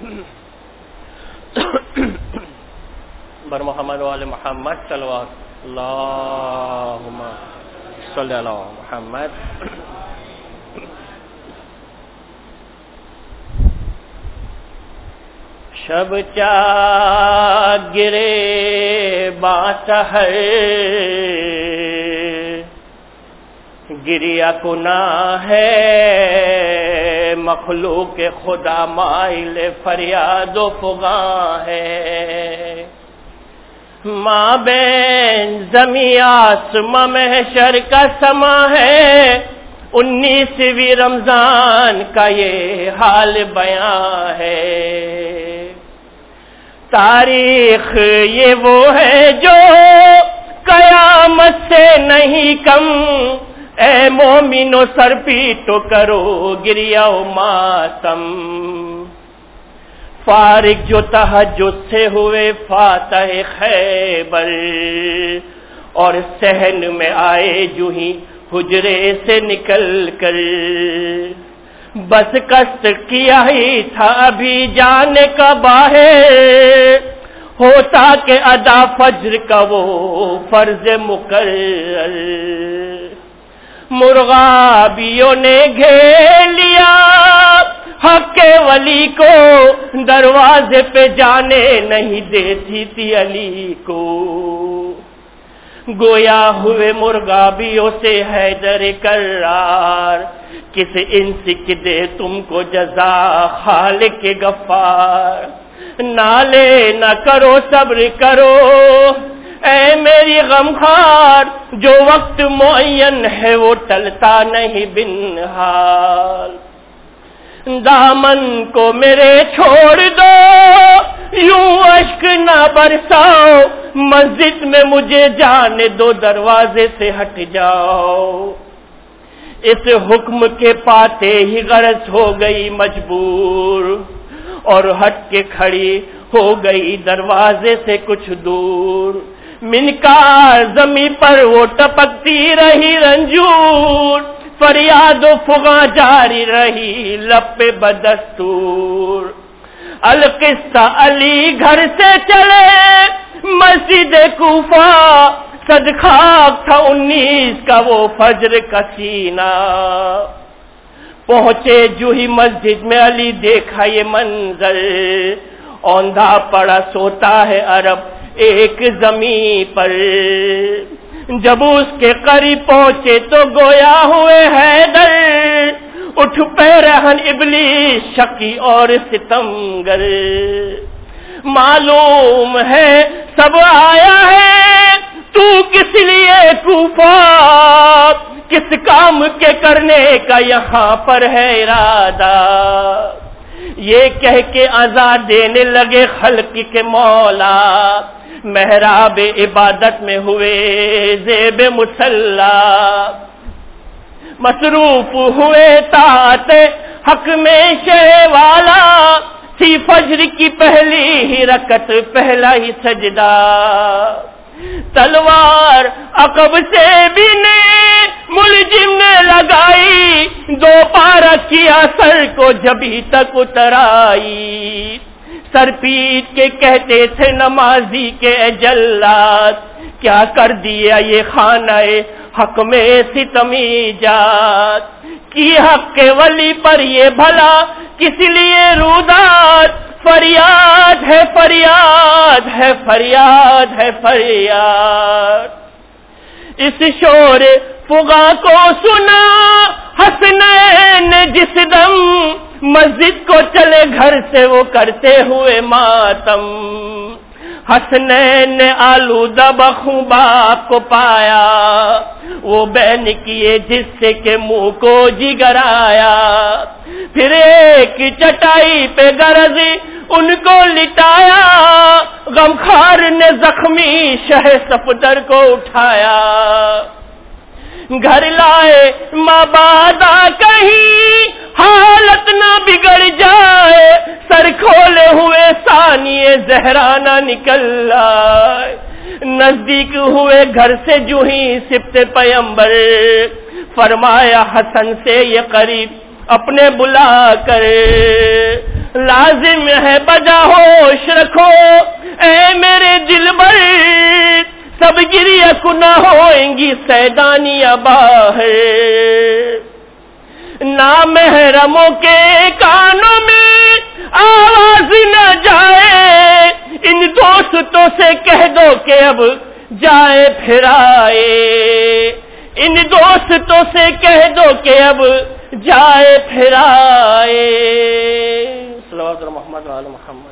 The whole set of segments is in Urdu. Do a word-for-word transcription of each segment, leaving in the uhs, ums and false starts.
بر محمد وآل محمد صلوات اللہم صلی علی محمد. شب چا گرے باسہر گریا گناہ ہے مخلوق خدا مائل فریاد و فغاں ہے. ماں بین زمیں آسماں محشر کا سما ہے انیسویں رمضان کا یہ حال بیاں ہے. تاریخ یہ وہ ہے جو قیامت سے نہیں کم اے مومنو سر پیٹو کرو گریا و ماتم. فارغ جو تہجد سے ہوئے فاتح خیبر اور صحن میں آئے جو ہی حجرے سے نکل کر بس قصد کیا ہی تھا ابھی جانے کا باہر ہوتا کہ ادا فجر کا وہ فرض مقرر. مرغابیوں نے گھیر لیا حق کے ولی کو دروازے پہ جانے نہیں دیتی تھی علی کو. گویا ہوئے مرغابیوں سے حیدر کرار کس انس کی دے تم کو جزا خالق غفار. نالے نہ کرو صبر کرو اے میری غمخوار جو وقت معین ہے وہ ٹلتا نہیں بن حال. دامن کو میرے چھوڑ دو یوں اشک نہ برساؤ مسجد میں مجھے جانے دو دروازے سے ہٹ جاؤ. اس حکم کے پاتے ہی غرض ہو گئی مجبور اور ہٹ کے کھڑی ہو گئی دروازے سے کچھ دور. منکار زمیں پر وہ ٹپکتی رہی رنجور فریاد و فغاں جاری رہی لب پہ بدستور. القصہ علی گھر سے چلے مسجد کوفہ صدخاک تھا انیس کا وہ فجر کا سینہ. پہنچے جو ہی مسجد میں علی دیکھا یہ منظر اوندھا پڑا سوتا ہے عرب ایک زمین پر. جب اس کے قریب پہنچے تو گویا ہوئے حیدر اٹھ پہ رہن ابلیس شقی اور ستمگر. معلوم ہے سب آیا ہے تو کس لیے کوفہ کس کام کے کرنے کا یہاں پر ہے ارادہ. یہ کہہ کے عزا دینے لگے خلق کے مولا محراب عبادت میں ہوئے زیب مصلی. مصروف ہوئے طاعت حق میں شے والا سی فجر کی پہلی ہی رکعت پہلا ہی سجدہ. تلوار عقب سے بھی نے ملجم نے لگائی دو پارا کیا سر کو جبھی تک اترائی. سر پیٹ کے کہتے تھے نمازی کے اے جلاد کیا کر دیا یہ خانہ حق میں ستمی جات. کی حق کے ولی پر یہ بھلا کس لیے رودات. فریاد ہے فریاد ہے فریاد ہے فریاد. اس شور فغاں کو سنا حسنین نے جس دم مسجد کو چلے گھر سے وہ کرتے ہوئے ماتم. حسنین نے آلودہ بخوں باپ کو پایا وہ بین کیے جس سے کہ منہ کو جگر آیا. پھر ایک چٹائی پہ گرزی ان کو لٹایا غمخوار نے زخمی شہ صفدر کو اٹھایا. گھر لائے ماں بادا کہیں حالت نہ بگڑ جائے سر کھولے ہوئے ثانیے زہرانہ نکل آئے. نزدیک ہوئے گھر سے جو ہی سبت پیمبر فرمایا حسن سے یہ قریب اپنے بلا کر لازم ہے بجا ہوش رکھو اے میرے دلبر، سب گریہ کنا ہوئیں گی سیدانیاں باہر، نامحرموں کے کانوں میں آواز نہ جائے، ان دوستوں سے کہہ دو کہ اب جائے پھر آئے، ان دوستوں سے کہہ دو کہ اب جائے پھر آئے۔ صلوات محمد و آل محمد۔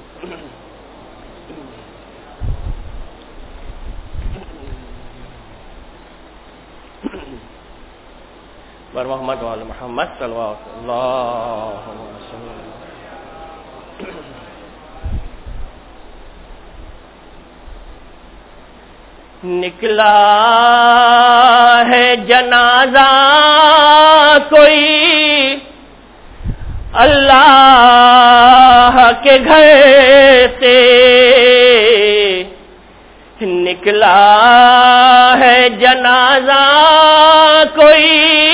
بر محمد و آل محمد صلوات اللہ وسلم۔ نکلا ہے جنازہ کوئی اللہ کے گھر سے، نکلا ہے جنازہ کوئی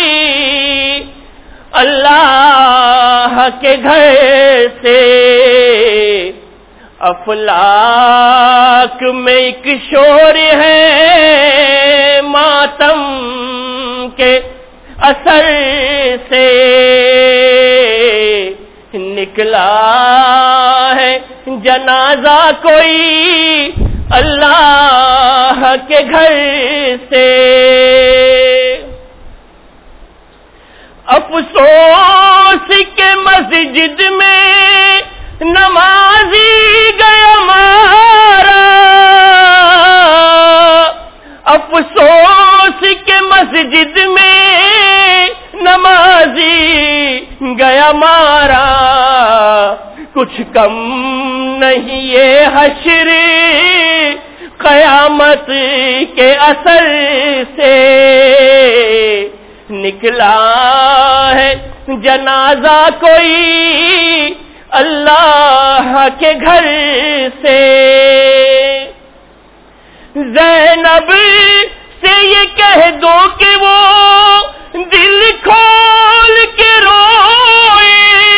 اللہ کے گھر سے، افلاک میں ایک شور ہے ماتم کے اثر سے، نکلا ہے جنازہ کوئی اللہ کے گھر سے، افسوس کے مسجد میں نمازی گیا مارا، افسوس کے مسجد میں نمازی گیا مارا، کچھ کم نہیں یہ حشر قیامت کے اثر سے، نکلا ہے جنازہ کوئی اللہ کے گھر سے، زینب سے یہ کہہ دو کہ وہ دل کھول کے روئے،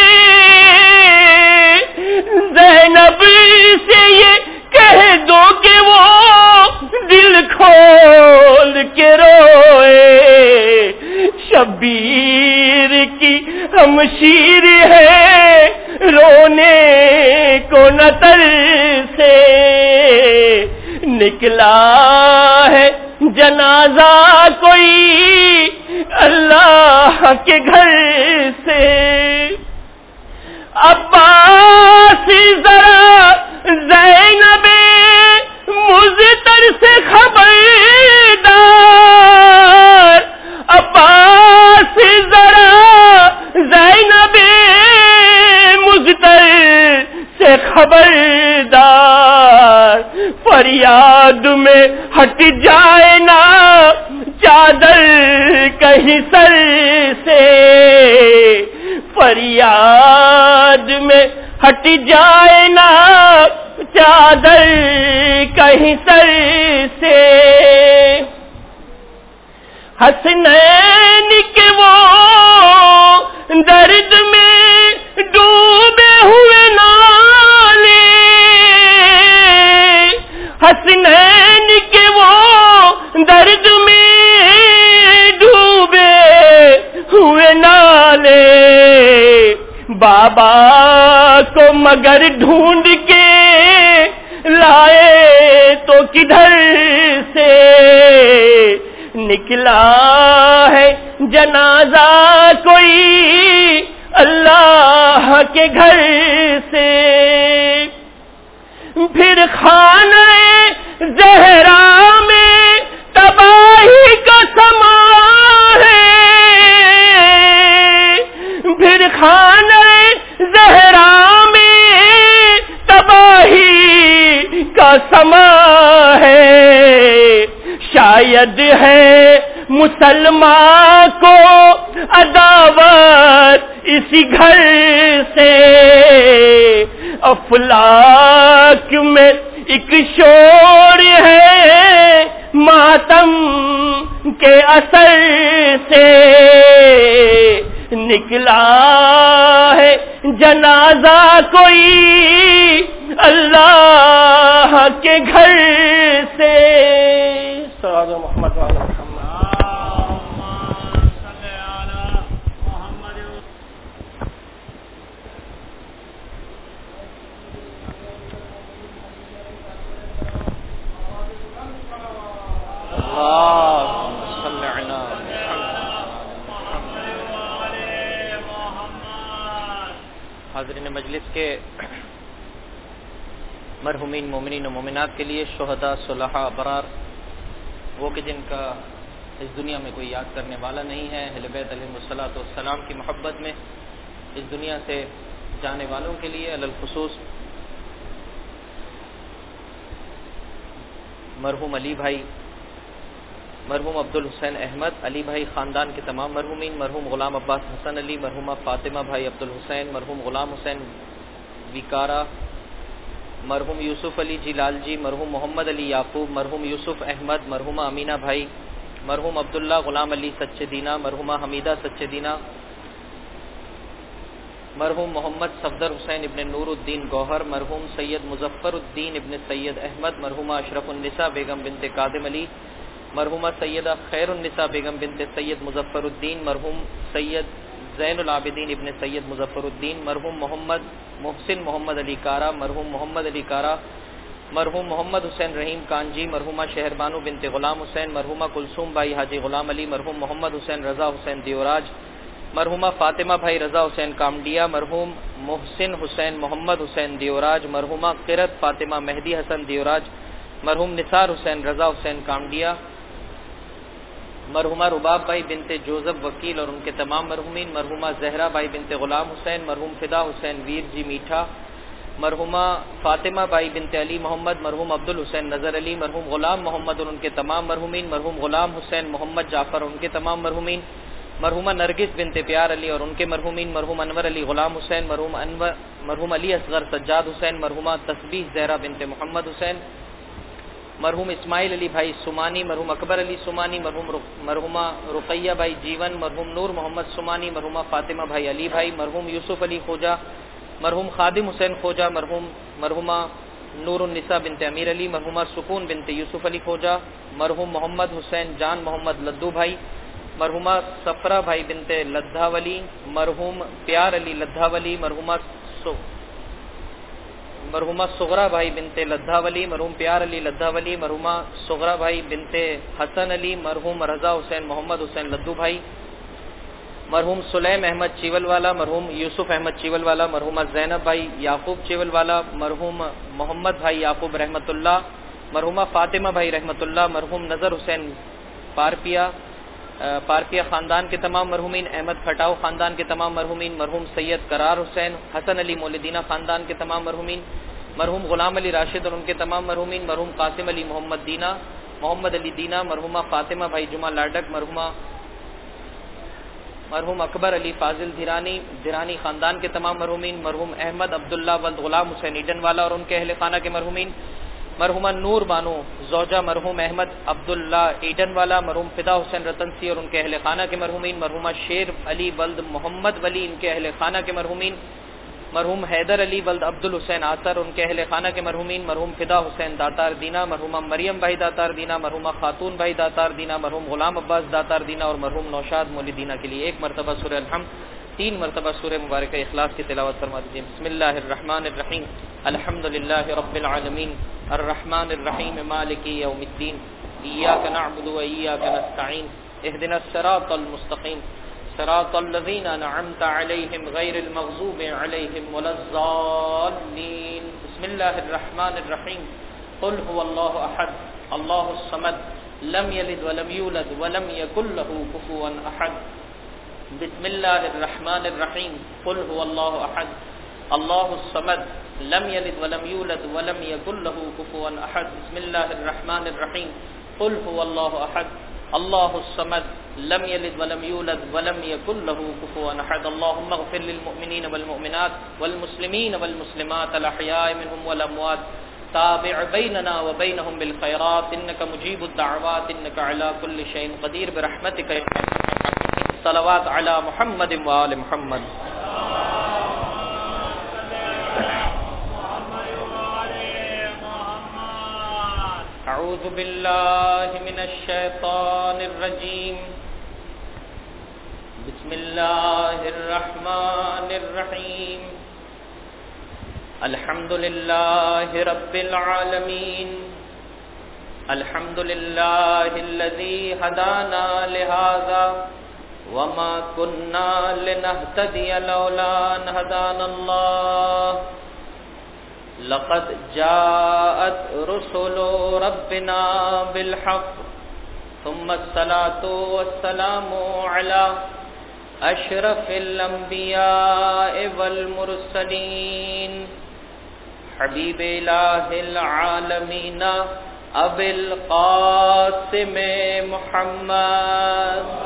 زینب سے یہ کہہ دو کہ وہ دل کھول کے روئے، شبیر کی ہمشیر ہے رونے کو نتر سے، نکلا ہے جنازہ کوئی اللہ کے گھر سے، عباس ذرا زینب مضطر سے خبردار، عباس ذرا زینب مضطر سے خبردار، فریاد میں ہٹ جائے نا چادر کہیں سر سے، فریاد میں ہٹ جائے نا چادر کہیں سر سے، حسنین کے وہ درد میں ڈوبے ہوئے نالے، حسنین کے وہ درد میں ڈوبے ہوئے نالے، بابا کو مگر ڈھونڈ کے لائے تو کدھر سے، نکلا ہے جنازہ کوئی اللہ کے گھر سے، پھر خانہ زہرا میں تباہی کا سما ہے، پھر خانہ زہرا میں تباہی کا سما ہے، شاید ہے مسلمان کو عداوت اسی گھر سے، افلاک میں ایک شور ہے ماتم کے اثر سے، نکلا ہے جنازہ کوئی اللہ کے گھر سے. سلام محمد وعلی محمد. حاضرین مجلس کے مرحومین مومنین و مومنات کے لیے شہداء صلحاء ابرار، وہ کہ جن کا اس دنیا میں کوئی یاد کرنے والا نہیں ہے، اہل بیت علیہم الصلوۃ والسلام کی محبت میں اس دنیا سے جانے والوں کے لیے علی الخصوص مرحوم علی بھائی، مرحوم عبدالحسین احمد، علی بھائی خاندان کے تمام مرحومین، مرحوم غلام عباس حسن علی، مرحومہ فاطمہ بھائی عبدالحسین، مرحوم غلام حسین ویکارا، مرحوم یوسف علی جی لال جی، مرحوم محمد علی یعقوب، مرحوم یوسف احمد، مرحومہ امینہ بھائی، مرحوم عبداللہ غلام علی سچے دینہ، مرحومہ حمیدہ سچے دینہ، مرحوم محمد صفدر حسین ابن نور الدین گوہر، مرحوم سید مظفر الدین ابن سید احمد، مرحومہ اشرف النساء بیگم بنت قادم علی، مرحومہ سیدہ خیر النساء بیگم بنت سید مظفر الدین، مرحوم سید زین العابدین ابن سید مظفر الدین، مرحوم محمد محسن محمد علی کارا، مرحوم محمد علی کارا، مرحوم محمد حسین رحیم کانجی، مرحومہ شہر بانو بنت غلام حسین، مرحومہ کلثوم بھائی حاجی غلام علی، مرحوم محمد حسین رضا حسین دیوراج، مرحومہ فاطمہ بھائی رضا حسین کامڈیا، مرحوم محسن حسین محمد حسین دیوراج، مرحومہ قرت فاطمہ مہدی حسن دیوراج، مرحوم نثار حسین رضا حسین کامڈیا، مرحومہ رباب بھائی بنت جوزف وکیل اور ان کے تمام مرحومین، مرحومہ زہرا بھائی بنت غلام حسین، مرحوم فدا حسین ویر جی میٹھا، مرحومہ فاطمہ بائی بنت علی محمد، مرحوم عبد الحسین نظر علی، مرحوم غلام محمد اور ان کے تمام مرحومین، مرحوم غلام حسین محمد جعفر اور ان کے تمام مرحومین، مرحومہ نرگس بنت پیار علی اور ان کے مرحومین، مرحوم انور علی غلام حسین، مرحوم انور مرحوم علی اصغر سجاد حسین، مرحومہ تسبیح زہرا بنت محمد حسین، مرحوم اسماعیل علی بھائی سمانی، مرحوم اکبر علی سمانی، مرحوم مرحومہ رقیہ بھائی جیون، مرحوم نور محمد سمانی، مرحومہ فاطمہ بھائی علی بھائی، مرحوم یوسف علی خوجہ، مرحوم خادم حسین خوجہ، مرحوم مرحومہ نور النساء بنت امیر علی، مرحومہ سکون بنت یوسف علی خوجہ، مرحوم محمد حسین جان محمد لدو بھائی، مرحومہ سفرہ بھائی بنت لدھا ولی، مرحوم پیار علی لدھا ولی، مرحومہ سو مرحومہ صغرا بھائی بنت لدھا ولی، مرحوم پیار علی لدھا ولی، مرحومہ صغرا بھائی بنت حسن علی، مرحوم رضا حسین محمد حسین لدو بھائی، مرحوم سلیم احمد چیول والا، مرحوم یوسف احمد چیول والا، مرحومہ زینب بھائی یعقوب چیول والا، مرحوم محمد بھائی یعقوب رحمۃ اللہ، مرحومہ فاطمہ بھائی رحمۃ اللہ، مرحوم نظر حسین پارپیا پارپیا خاندان کے تمام مرحومین، احمد کھٹاؤ خاندان کے تمام مرحومین، مرحوم سید قرار حسین حسن علی مولدینہ خاندان کے تمام مرحومین، مرحوم غلام علی راشد اور ان کے تمام مرحومین، مرحوم قاسم علی محمد دینہ محمد علی دینہ، مرحومہ فاطمہ بھائی جمعہ لاڈک، مرحومہ مرحوم اکبر علی فاضل دھیرانی دھیرانی خاندان کے تمام مرحومین، مرحوم احمد عبداللہ ولد غلام حسین ایڈن والا اور ان کے اہل خانہ کے مرحومین، مرحومہ نور بانو زوجہ مرحوم احمد عبداللہ ایڈن والا، مرحوم فدا حسین رتن سی اور ان کے اہل خانہ کے مرحومین، مرحومہ شیر علی ولد محمد ولی ان کے اہل خانہ کے مرحومین، مرحوم حیدر علی ولد عبد الحسین آثر ان کے اہل خانہ کے مرحومین، مرحوم فدا حسین داتار دینہ، مرحومہ مریم بھائی داتار دینہ، مرحومہ خاتون بھائی داتار دینہ، مرحوم غلام عباس داتار دینہ اور مرحوم نوشاد مولدینہ کے لیے ایک مرتبہ سورہ الحمد تین مرتبہ سورہ مبارکہ اخلاص کی تلاوت فرما دیجیے۔ بسم اللہ الرحمن الرحیم، الحمد للہ رب العالمین، الرحمن الرحیم مالک یوم الدین، ایاک نعبد و ایاک نستعین، اہدنا الصراط المستقیم صراط الذین انعمت علیہم غیر المغضوب علیہم ولا الضالین۔ بسم اللہ الرحمن الرحیم، قل هو اللہ احد اللہ الصمد لم یلد ولم یولد ولم یکن له کفوا احد۔ بسم اللہ الرحمن الرحیم، قل هو اللہ احد اللہ الصمد لم یلد ولم یولد ولم یکن له کفوا احد۔ بسم اللہ الرحمن الرحیم، قل هو اللہ احد اللہ الصمد لم یلد ولم یولد ولم یکن له کفوا احد۔ اللهم اغفر للمؤمنین والمؤمنات والمسلمین والمسلمات الاحیاء منهم والاموات، تابع بیننا وبینهم بالخیرات انک مجیب الدعوات انک علی کل شیء قدیر برحمتک یا ارحم الراحمین۔ الصلوات علی محمد و آل محمد. اعوذ باللہ من الشیطان الرجیم. بسم اللہ الرحمن الرحیم. الحمد للہ رب العالمین. الحمد للہ الذی ہدانا لہذا وما كنا لنهتدي لولا ان هدانا الله. لقد جاءت رسل ربنا بالحق ثم الصلاة والسلام على أشرف الأنبياء والمرسلين حبيب إله العالمين أبي القاسم محمد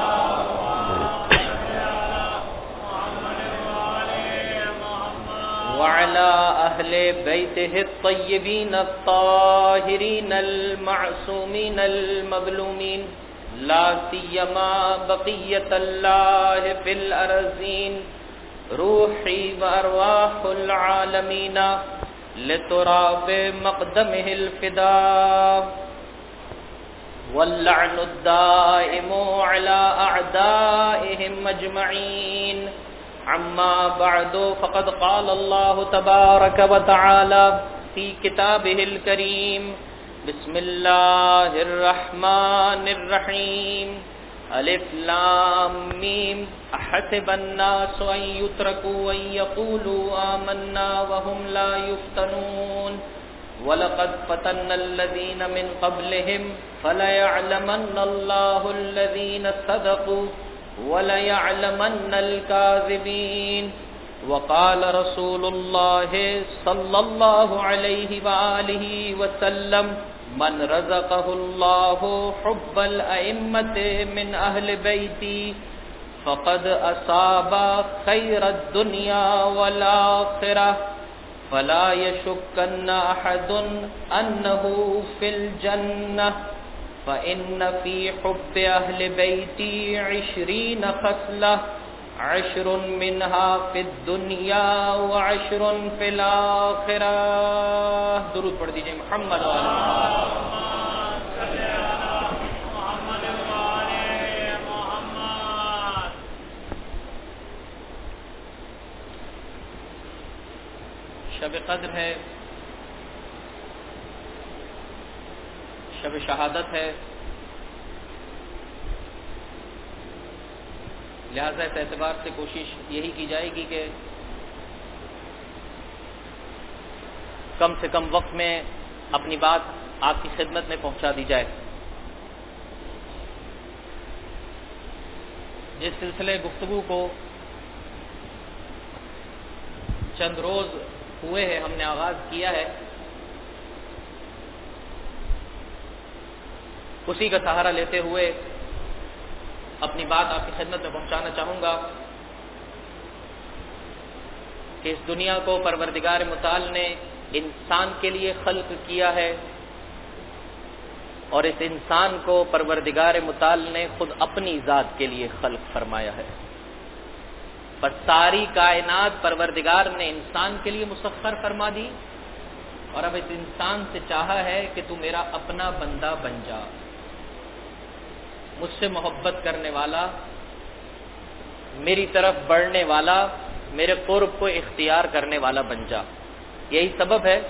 وعلى أهل بيته الطيبين الطاهرين المعصومين المظلومين لا سيما بقية الله في الأرضين روحي وأرواح العالمين لتراب مقدمه الفداء واللعن الدائم على أعدائهم أجمعين. عما بعد فقد قال الله تبارك وتعالى في كتابه الكريم. بسم الله الرحمن الرحيم. الف لام ميم. احسب الناس ان يتركوا ان يقولوا آمنا وهم لا يفتنون ولقد فتنا الذين من قبلهم فليعلمن الله الذين صدقوا وَلَيَعْلَمَنَّ الْكَاذِبِينَ. وَقَالَ رَسُولُ اللَّهِ صَلَّى اللَّهُ عَلَيْهِ وَآلِهِ وَسَلَّمَ مَنْ رَزَقَهُ اللَّهُ حُبَّ الْأَئِمَّةِ مِنْ أَهْلِ بَيْتِي فَقَدْ أَصَابَ خَيْرَ الدُّنْيَا وَالْآخِرَةِ فَلَا يَشُكَّنَّ أَحَدٌ أَنَّهُ فِي الْجَنَّةِ فإن في حب أهل بيتي عشرين خصلة عشر منها في الدنيا وعشر في الآخرة. درود پڑھ دیجئے محمد و آل محمد. شب قدر ہے، شب شہادت ہے، لہذا اس اعتبار سے کوشش یہی کی جائے گی کہ کم سے کم وقت میں اپنی بات آپ کی خدمت میں پہنچا دی جائے. جس سلسلے گفتگو کو چند روز ہوئے ہیں ہم نے آغاز کیا ہے، اسی کا سہارا لیتے ہوئے اپنی بات آپ کی خدمت میں پہنچانا چاہوں گا کہ اس دنیا کو پروردگار متعال نے انسان کے لیے خلق کیا ہے اور اس انسان کو پروردگار متعال نے خود اپنی ذات کے لیے خلق فرمایا ہے. بس ساری کائنات پروردگار نے انسان کے لیے مسخر فرما دی اور اب اس انسان سے چاہا ہے کہ تو میرا اپنا بندہ بن جا، مجھ سے محبت کرنے والا، میری طرف بڑھنے والا، میرے قرب کو اختیار کرنے والا بن جا. یہی سبب ہے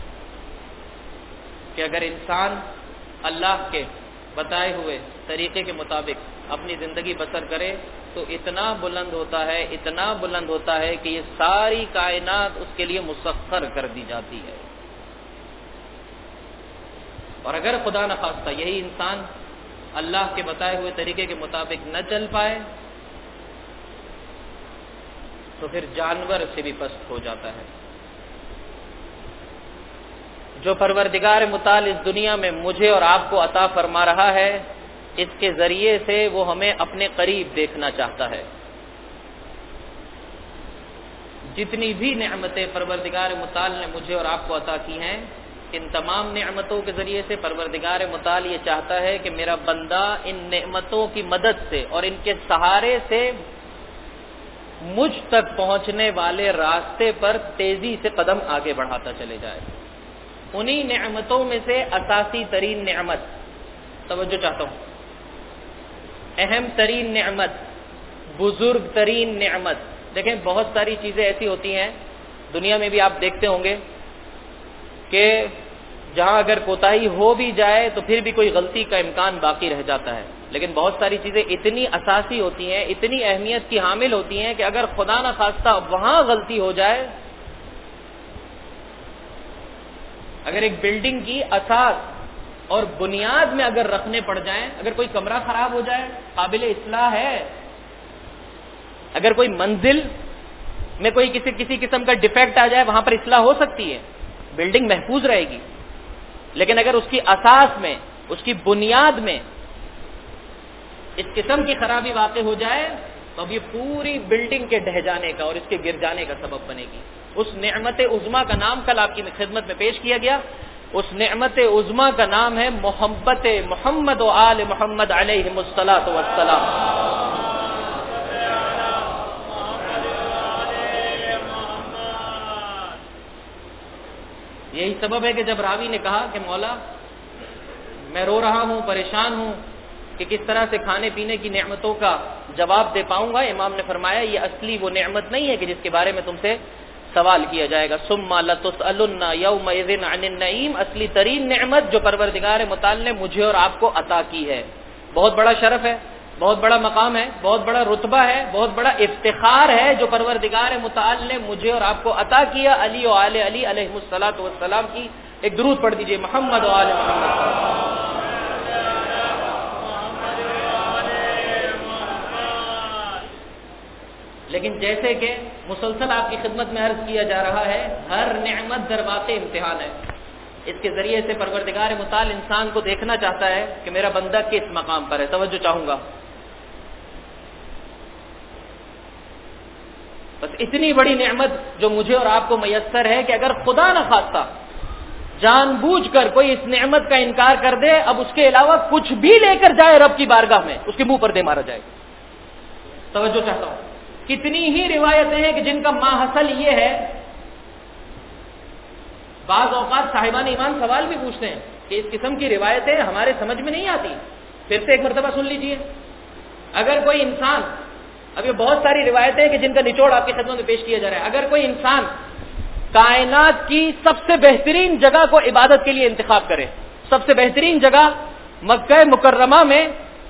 کہ اگر انسان اللہ کے بتائے ہوئے طریقے کے مطابق اپنی زندگی بسر کرے تو اتنا بلند ہوتا ہے، اتنا بلند ہوتا ہے کہ یہ ساری کائنات اس کے لیے مسخر کر دی جاتی ہے. اور اگر خدا نخواستہ یہی انسان اللہ کے بتائے ہوئے طریقے کے مطابق نہ چل پائے تو پھر جانور سے بھی پست ہو جاتا ہے. جو پروردگار متعال اس دنیا میں مجھے اور آپ کو عطا فرما رہا ہے، اس کے ذریعے سے وہ ہمیں اپنے قریب دیکھنا چاہتا ہے. جتنی بھی نعمتیں پروردگار متعال نے مجھے اور آپ کو عطا کی ہیں، ان تمام نعمتوں کے ذریعے سے پروردگار متعال یہ چاہتا ہے کہ میرا بندہ ان نعمتوں کی مدد سے اور ان کے سہارے سے مجھ تک پہنچنے والے راستے پر تیزی سے قدم آگے بڑھاتا چلے جائے. انہی نعمتوں میں سے اساسی ترین نعمت، توجہ چاہتا ہوں، اہم ترین نعمت، بزرگ ترین نعمت. دیکھیں بہت ساری چیزیں ایسی ہوتی ہیں دنیا میں بھی آپ دیکھتے ہوں گے کہ جہاں اگر کوتاہی ہو بھی جائے تو پھر بھی کوئی غلطی کا امکان باقی رہ جاتا ہے، لیکن بہت ساری چیزیں اتنی اساسی ہوتی ہیں، اتنی اہمیت کی حامل ہوتی ہیں کہ اگر خدا نہ خواستہ وہاں غلطی ہو جائے، اگر ایک بلڈنگ کی اساس اور بنیاد میں اگر رکھنے پڑ جائیں، اگر کوئی کمرہ خراب ہو جائے قابل اصلاح ہے، اگر کوئی منزل میں کوئی کسی کسی قسم کا ڈیفیکٹ آ جائے وہاں پر اصلاح ہو سکتی ہے، بلڈنگ محفوظ رہے گی. لیکن اگر اس کی اساس میں، اس کی بنیاد میں اس قسم کی خرابی واقع ہو جائے تو اب یہ پوری بلڈنگ کے ڈہ جانے کا اور اس کے گر جانے کا سبب بنے گی. اس نعمت عظما کا نام کل آپ کی خدمت میں پیش کیا گیا. اس نعمت عظما کا نام ہے محبت محمد و آل محمد علیہم الصلاۃ والسلام. یہی سبب ہے کہ جب راوی نے کہا کہ مولا میں رو رہا ہوں، پریشان ہوں کہ کس طرح سے کھانے پینے کی نعمتوں کا جواب دے پاؤں گا، امام نے فرمایا یہ اصلی وہ نعمت نہیں ہے کہ جس کے بارے میں تم سے سوال کیا جائے گا. ثم لتسألن یومئذ عن النعیم، اصلی ترین نعمت جو پروردگار متعال نے مجھے اور آپ کو عطا کی ہے. بہت بڑا شرف ہے، بہت بڑا مقام ہے، بہت بڑا رتبہ ہے، بہت بڑا افتخار ہے جو پروردگار متعال نے مجھے اور آپ کو عطا کیا. علی و آل علی علیہم الصلاۃ والسلام کی ایک درود پڑھ دیجئے، محمد و آل محمد. لیکن جیسے کہ مسلسل آپ کی خدمت میں عرض کیا جا رہا ہے، ہر نعمت در واقع امتحان ہے. اس کے ذریعے سے پروردگار متعال انسان کو دیکھنا چاہتا ہے کہ میرا بندہ کس مقام پر ہے. توجہ چاہوں گا. بس اتنی بڑی نعمت جو مجھے اور آپ کو میسر ہے کہ اگر خدا نہ خواستہ جان بوجھ کر کوئی اس نعمت کا انکار کر دے، اب اس کے علاوہ کچھ بھی لے کر جائے رب کی بارگاہ میں، اس کے منہ پر دے مارا جائے. توجہ چاہتا ہوں. کتنی ہی روایتیں ہیں کہ جن کا ماحصل یہ ہے، بعض اوقات صاحبان ایمان سوال بھی پوچھتے ہیں کہ اس قسم کی روایتیں ہمارے سمجھ میں نہیں آتی. پھر سے ایک مرتبہ سن لیجئے. اگر کوئی انسان، اب یہ بہت ساری روایتیں ہیں کہ جن کا نچوڑ آپ کی خدمت میں پیش کیا جا رہا ہے، اگر کوئی انسان کائنات کی سب سے بہترین جگہ کو عبادت کے لیے انتخاب کرے، سب سے بہترین جگہ مکہ مکرمہ میں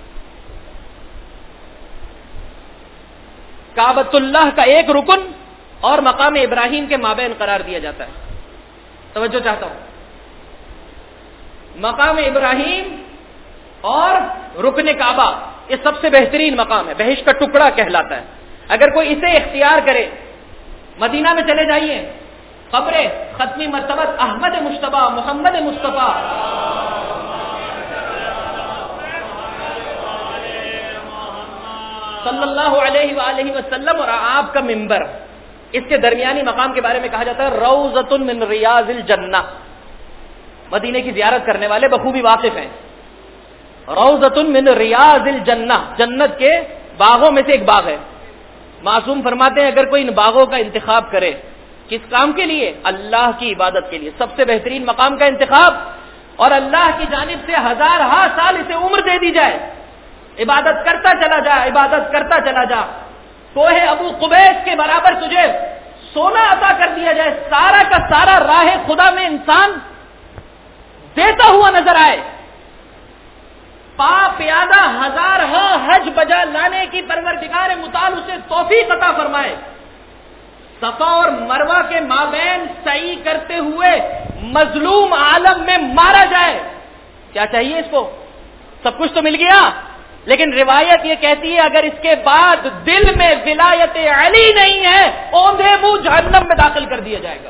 کعبۃ اللہ کا ایک رکن اور مقام ابراہیم کے مابین قرار دیا جاتا ہے. توجہ چاہتا ہوں. مقام ابراہیم اور رکن کعبہ یہ سب سے بہترین مقام ہے، بہشت کا ٹکڑا کہلاتا ہے. اگر کوئی اسے اختیار کرے، مدینہ میں چلے جائیے، قبر ختمی مرتبہ احمد مصطفیٰ محمد مصطفیٰ صلی اللہ علیہ وآلہ وسلم اور آپ کا منبر، اس کے درمیانی مقام کے بارے میں کہا جاتا ہے روضۃ من ریاض الجنہ. مدینے کی زیارت کرنے والے بخوبی واقف ہیں. روضۃ من ریاض الجنہ، جنت کے باغوں میں سے ایک باغ ہے. معصوم فرماتے ہیں اگر کوئی ان باغوں کا انتخاب کرے، کس کام کے لیے؟ اللہ کی عبادت کے لیے، سب سے بہترین مقام کا انتخاب، اور اللہ کی جانب سے ہزار ہا سال اسے عمر دے دی جائے، عبادت کرتا چلا جا، عبادت کرتا چلا جا، کوہ ابو قبیس کے برابر تجھے سونا عطا کر دیا جائے، سارا کا سارا راہ خدا میں انسان دیتا ہوا نظر آئے، پا پیادہ ہزار ہاں حج بجا لانے کی پروردگار متعال اسے توفیق عطا فرمائے، صفا اور مروہ کے مابین سعی کرتے ہوئے مظلوم عالم میں مارا جائے. کیا چاہیے اس کو؟ سب کچھ تو مل گیا، لیکن روایت یہ کہتی ہے اگر اس کے بعد دل میں ولایت علی نہیں ہے، اوندھے منہ جہنم میں داخل کر دیا جائے گا.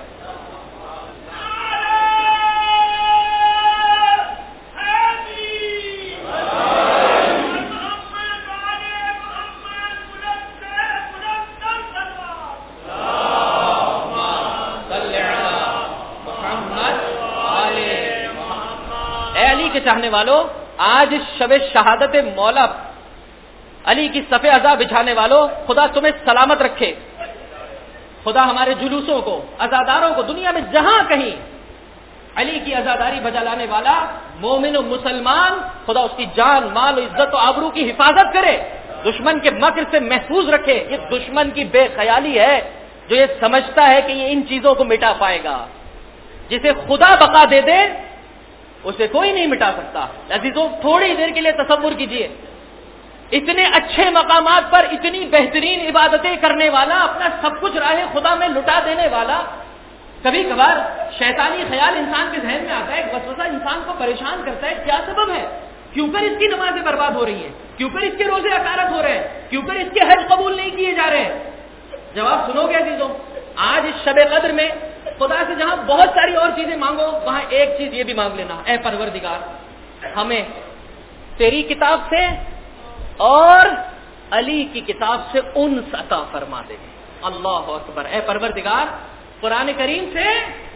کے چاہنے والوں، آج شب شہادت مولا علی کی صف ازا بچھانے والوں، خدا تمہیں سلامت رکھے، خدا ہمارے جلوسوں کو، عزاداروں کو دنیا میں جہاں کہیں علی کی عزاداری بجا لانے والا مومن و مسلمان، خدا اس کی جان مال و عزت و آبرو کی حفاظت کرے، دشمن کے مکر سے محفوظ رکھے۔ یہ دشمن کی بے خیالی ہے جو یہ سمجھتا ہے کہ یہ ان چیزوں کو مٹا پائے گا۔ جسے خدا بقا دے دے اسے کوئی نہیں مٹا سکتا۔ عزیزوں، تھوڑی دیر کے لیے تصور کیجئے، اتنے اچھے مقامات پر اتنی بہترین عبادتیں کرنے والا، اپنا سب کچھ راہ خدا میں لٹا دینے والا، کبھی کبھار شیطانی خیال انسان کے ذہن میں آتا ہے، وسوسہ انسان کو پریشان کرتا ہے، کیا سبب ہے؟ کیوں کر اس کی نمازیں برباد ہو رہی ہیں؟ کیوں کر اس کے روزے اکارت ہو رہے ہیں؟ کیوں کر اس کے حج قبول نہیں کیے جا رہے ہیں؟ جواب سنو گے عزیزوں، آج اس شب قدر میں خدا سے جہاں بہت ساری اور چیزیں مانگو، وہاں ایک چیز یہ بھی مانگ لینا، اے پروردگار ہمیں تیری کتاب سے اور علی کی کتاب سے انس عطا فرما دے۔ اللہ اکبر۔ اے پروردگار قرآن کریم سے،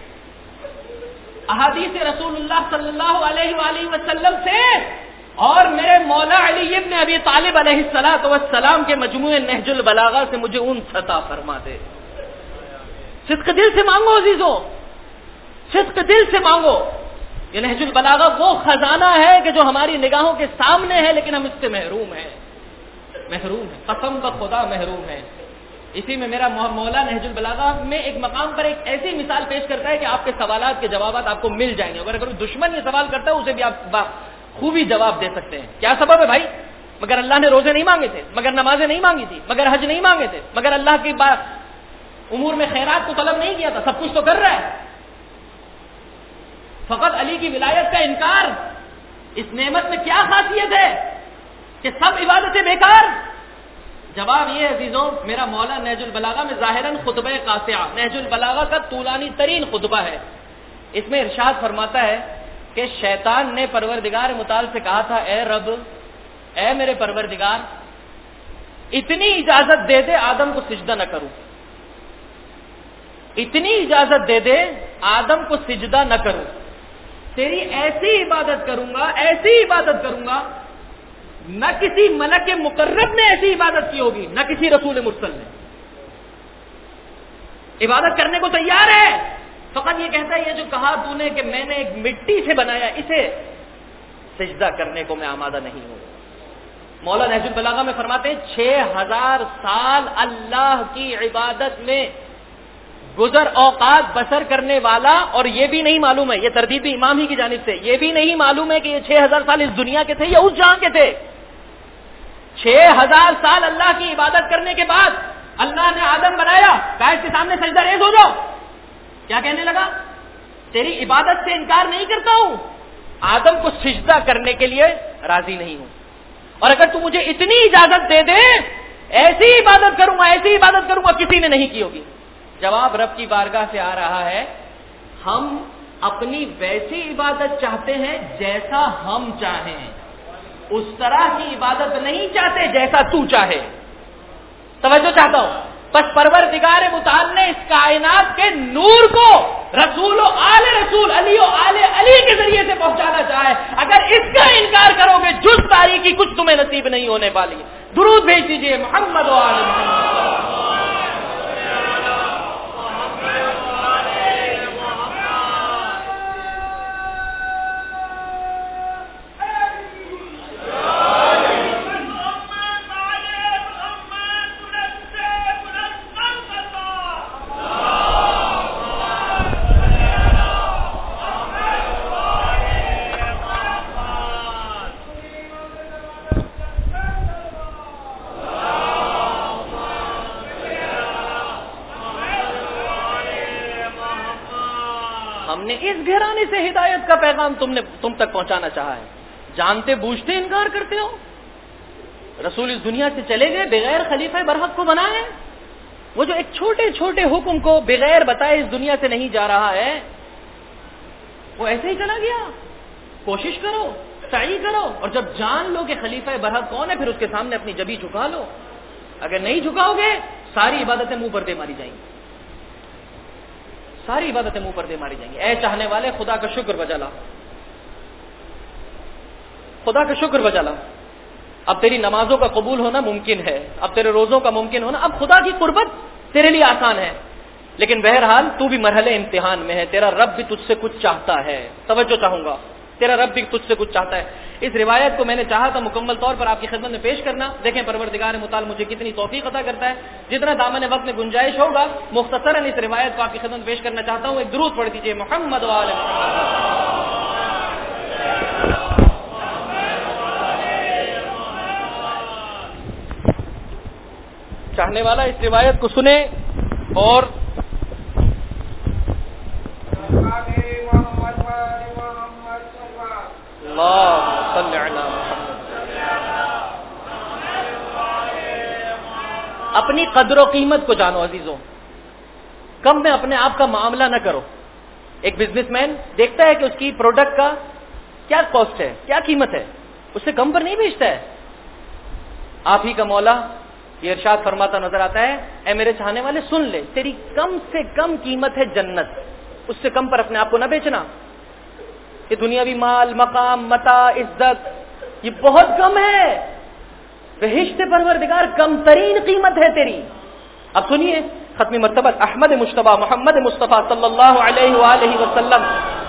احادیث رسول اللہ صلی اللہ علیہ وآلہ وسلم سے اور میرے مولا علی ابن ابی طالب علیہ الصلوۃ والسلام کے مجموعہ نہج البلاغہ سے مجھے انس عطا فرما دے۔ صدق دل سے مانگو عزیزوں، صدق دل سے مانگو۔ یہ نہج البلاغہ وہ خزانہ ہے کہ جو ہماری نگاہوں کے سامنے ہے لیکن ہم اس سے محروم ہیں، محروم ہیں، قسم بخدا محروم ہیں۔ اسی میں میرا مولا نہج البلاغہ میں ایک مقام پر ایک ایسی مثال پیش کرتا ہے کہ آپ کے سوالات کے جوابات آپ کو مل جائیں گے۔ اگر کوئی دشمن یہ سوال کرتا ہے اسے بھی آپ خوبی جواب دے سکتے ہیں۔ کیا سبب ہے بھائی؟ مگر اللہ نے روزے نہیں مانگے تھے، مگر نمازیں نہیں مانگی تھی، مگر حج نہیں مانگے تھے، مگر اللہ کی امور میں خیرات کو طلب نہیں کیا تھا، سب کچھ تو کر رہا ہے۔ فقط علی کی ولایت کا انکار، اس نعمت میں کیا خاصیت ہے کہ سب عبادتیں بیکار؟ جواب یہ عزیزوں، میرا مولا نہج البلاغہ میں ظاہراً خطبہ قاطعہ، نہج البلاغہ کا طولانی ترین خطبہ ہے، اس میں ارشاد فرماتا ہے کہ شیطان نے پروردگار متعال سے کہا تھا، اے رب، اے میرے پروردگار، اتنی اجازت دے دے آدم کو سجدہ نہ کروں، اتنی اجازت دے دے آدم کو سجدہ نہ کروں، تیری ایسی عبادت کروں گا، ایسی عبادت کروں گا، نہ کسی ملک مقرب نے ایسی عبادت کی ہوگی، نہ کسی رسول مرسل نے۔ عبادت کرنے کو تیار ہے، فقط یہ کہتا ہے یہ جو کہا تو نے کہ میں نے ایک مٹی سے بنایا، اسے سجدہ کرنے کو میں آمادہ نہیں ہوں۔ مولا نہج البلاغہ میں فرماتے ہیں چھ ہزار سال اللہ کی عبادت میں گزر اوقات بسر کرنے والا، اور یہ بھی نہیں معلوم ہے، یہ تردید امام ہی کی جانب سے، یہ بھی نہیں معلوم ہے کہ یہ چھ ہزار سال اس دنیا کے تھے یا اس جہاں کے تھے۔ چھ ہزار سال اللہ کی عبادت کرنے کے بعد اللہ نے آدم بنایا، کہا اس کے سامنے سجدہ ریز ہو جاؤ۔ کیا کہنے لگا؟ تیری عبادت سے انکار نہیں کرتا ہوں، آدم کو سجدہ کرنے کے لیے راضی نہیں ہوں، اور اگر تو مجھے اتنی اجازت دے دے ایسی عبادت کروں گا، ایسی عبادت کروں گا کسی نے نہیں کی ہوگی۔ جواب رب کی بارگاہ سے آ رہا ہے، ہم اپنی ویسی عبادت چاہتے ہیں جیسا ہم چاہیں، اس طرح کی عبادت نہیں چاہتے جیسا تو چاہے۔ توجہ چاہتا ہوں، بس پروردگار متعال نے اس کائنات کے نور کو رسول و آل رسول، علی و آل علی کے ذریعے سے پہنچانا چاہے، اگر اس کا انکار کرو گے جز تاریخی کچھ تمہیں نصیب نہیں ہونے والی۔ درود بھیج دیجیے محمد و آل محمد۔ سے ہدایت کا پیغام تم نے تم تک پہنچانا چاہا ہے، جانتے بوجھتے انکار کرتے ہو۔ رسول اس دنیا سے چلے گئے بغیر خلیفہ برحق کو بنائے، وہ جو ایک چھوٹے چھوٹے حکم کو بغیر بتائے اس دنیا سے نہیں جا رہا ہے، وہ ایسے ہی چلا گیا۔ کوشش کرو، سعی کرو، اور جب جان لو کہ خلیفہ برحق کون ہے پھر اس کے سامنے اپنی جبھی جھکا لو۔ اگر نہیں جھکاؤ گے ساری عبادتیں منہ پر دے ماری جائیں گی، ساری عبادتیں منہ پر دے ماری جائیں گی۔ اے چاہنے والے خدا کا شکر بجا لا، خدا کا شکر بجا لا، اب تیری نمازوں کا قبول ہونا ممکن ہے، اب تیرے روزوں کا ممکن ہونا، اب خدا کی قربت تیرے لیے آسان ہے، لیکن بہرحال تو بھی مرحلے امتحان میں ہے، تیرا رب بھی تجھ سے کچھ چاہتا ہے. توجہ چاہوں گا، تیرا رب بھی تجھ سے کچھ چاہتا ہے. اس روایت کو میں نے چاہا تھا مکمل طور پر آپ کی خدمت میں پیش کرنا. دیکھیں پروردگار متعال مجھے کتنی توفیق عطا کرتا ہے. جتنا دامن وقت میں گنجائش ہوگا مختصراً اس روایت کو آپ کی خدمت میں پیش کرنا چاہتا ہوں. ایک درود پڑھ دیجئے محمد و آل محمد. چاہنے والا اس روایت کو سنے اور اپنی قدر و قیمت کو جانو عزیزوں. کم میں اپنے آپ کا معاملہ نہ کرو. ایک بزنس مین دیکھتا ہے کہ اس کی پروڈکٹ کا کیا کاسٹ ہے، کیا قیمت ہے، اس سے کم پر نہیں بیچتا ہے. آپ ہی کا مولا یہ ارشاد فرماتا نظر آتا ہے، اے میرے چاہنے والے سن لے، تیری کم سے کم قیمت ہے جنت، اس سے کم پر اپنے آپ کو نہ بیچنا. یہ دنیاوی مال، مقام، متاع، عزت یہ بہت کم ہے. بہشت پروردگار کم ترین قیمت ہے تیری. اب سنیے ختمی مرتبہ احمد مجتبی محمد مصطفیٰ صلی اللہ علیہ وآلہ وسلم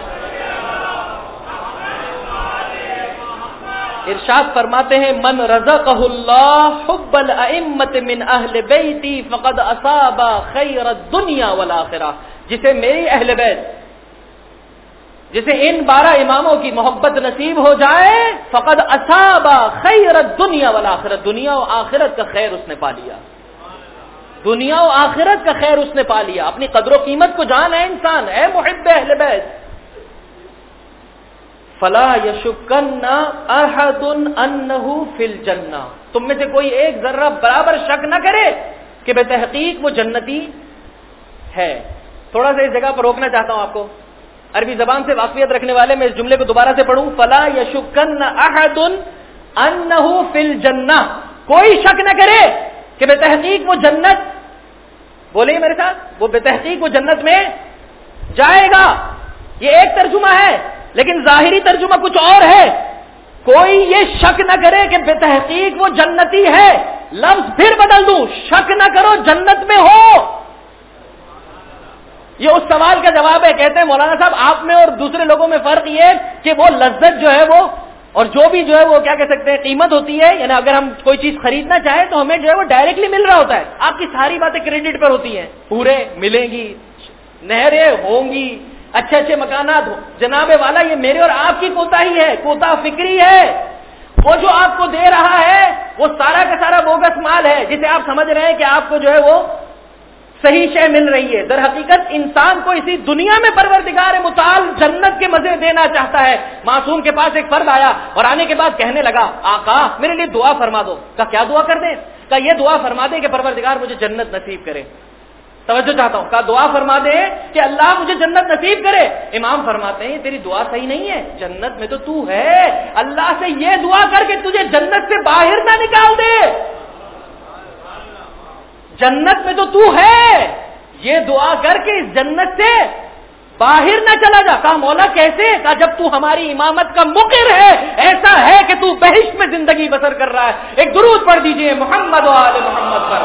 ارشاد فرماتے ہیں، من رزقہ اللہ حب الائمۃ من اہل بیتی فقد اصاب خیر الدنیا والآخرہ. جسے میری اہل بیت، جسے ان بارہ اماموں کی محبت نصیب ہو جائے، فقد اصاب خیر الدنیا والآخرہ، دنیا و آخرت کا خیر اس نے پا لیا. دنیا و آخرت کا خیر اس نے پا لیا. اپنی قدر و قیمت کو جان ہے انسان، اے محب اہل بیت. فلا یشکن احد انہ فی الجنہ، تم میں سے کوئی ایک ذرہ برابر شک نہ کرے کہ بے تحقیق وہ جنتی ہے. تھوڑا سا اس جگہ پر روکنا چاہتا ہوں آپ کو. عربی زبان سے واقفیت رکھنے والے میں اس جملے کو دوبارہ سے پڑھوں، فلا یشکن احد انہ فی الجنہ، کوئی شک نہ کرے کہ بے تحقیق وہ جنت، بولے میرے ساتھ، وہ بے تحقیق وہ جنت میں جائے گا. یہ ایک ترجمہ ہے لیکن ظاہری ترجمہ کچھ اور ہے. کوئی یہ شک نہ کرے کہ بے تحقیق وہ جنتی ہے. لفظ پھر بدل دوں، شک نہ کرو جنت میں ہو. یہ اس سوال کا جواب ہے. کہتے ہیں مولانا صاحب آپ میں اور دوسرے لوگوں میں فرق یہ کہ وہ لذت جو ہے وہ اور جو بھی جو ہے وہ کیا کہہ سکتے ہیں قیمت ہوتی ہے، یعنی اگر ہم کوئی چیز خریدنا چاہیں تو ہمیں جو ہے وہ ڈائریکٹلی مل رہا ہوتا ہے. آپ کی ساری باتیں کریڈٹ پر ہوتی ہیں، پورے ملیں گی، نہریں ہوں گی، اچھے اچھے مکانات ہو. جناب والا یہ میرے اور آپ کی کوتا ہی ہے، کوتا فکری ہے. وہ جو آپ کو دے رہا ہے وہ سارا کا سارا بوگس مال ہے، جسے آپ سمجھ رہے ہیں کہ آپ کو جو ہے وہ صحیح شے مل رہی ہے. در حقیقت انسان کو اسی دنیا میں پروردگار متعال جنت کے مزے دینا چاہتا ہے. معصوم کے پاس ایک فرد آیا اور آنے کے بعد کہنے لگا، آقا میرے لیے دعا فرما دو. کہا کیا دعا کر دیں؟ کہا یہ دعا فرما دیں کہ پروردگار مجھے جنت نصیب کرے. توجہ چاہتا ہوں. کہا دعا فرما دے کہ اللہ مجھے جنت نصیب کرے. امام فرماتے ہیں تیری دعا صحیح نہیں ہے، جنت میں تو تو ہے. اللہ سے یہ دعا کر کے تجھے جنت سے باہر نہ نکال دے. جنت میں تو تو ہے، یہ دعا کر کے اس جنت سے باہر نہ چلا جا. کہا مولا کیسے؟ کہا جب تو ہماری امامت کا مقر ہے، ایسا ہے کہ تو بہشت میں زندگی بسر کر رہا ہے. ایک درود پڑھ دیجئے محمد و آل محمد پر.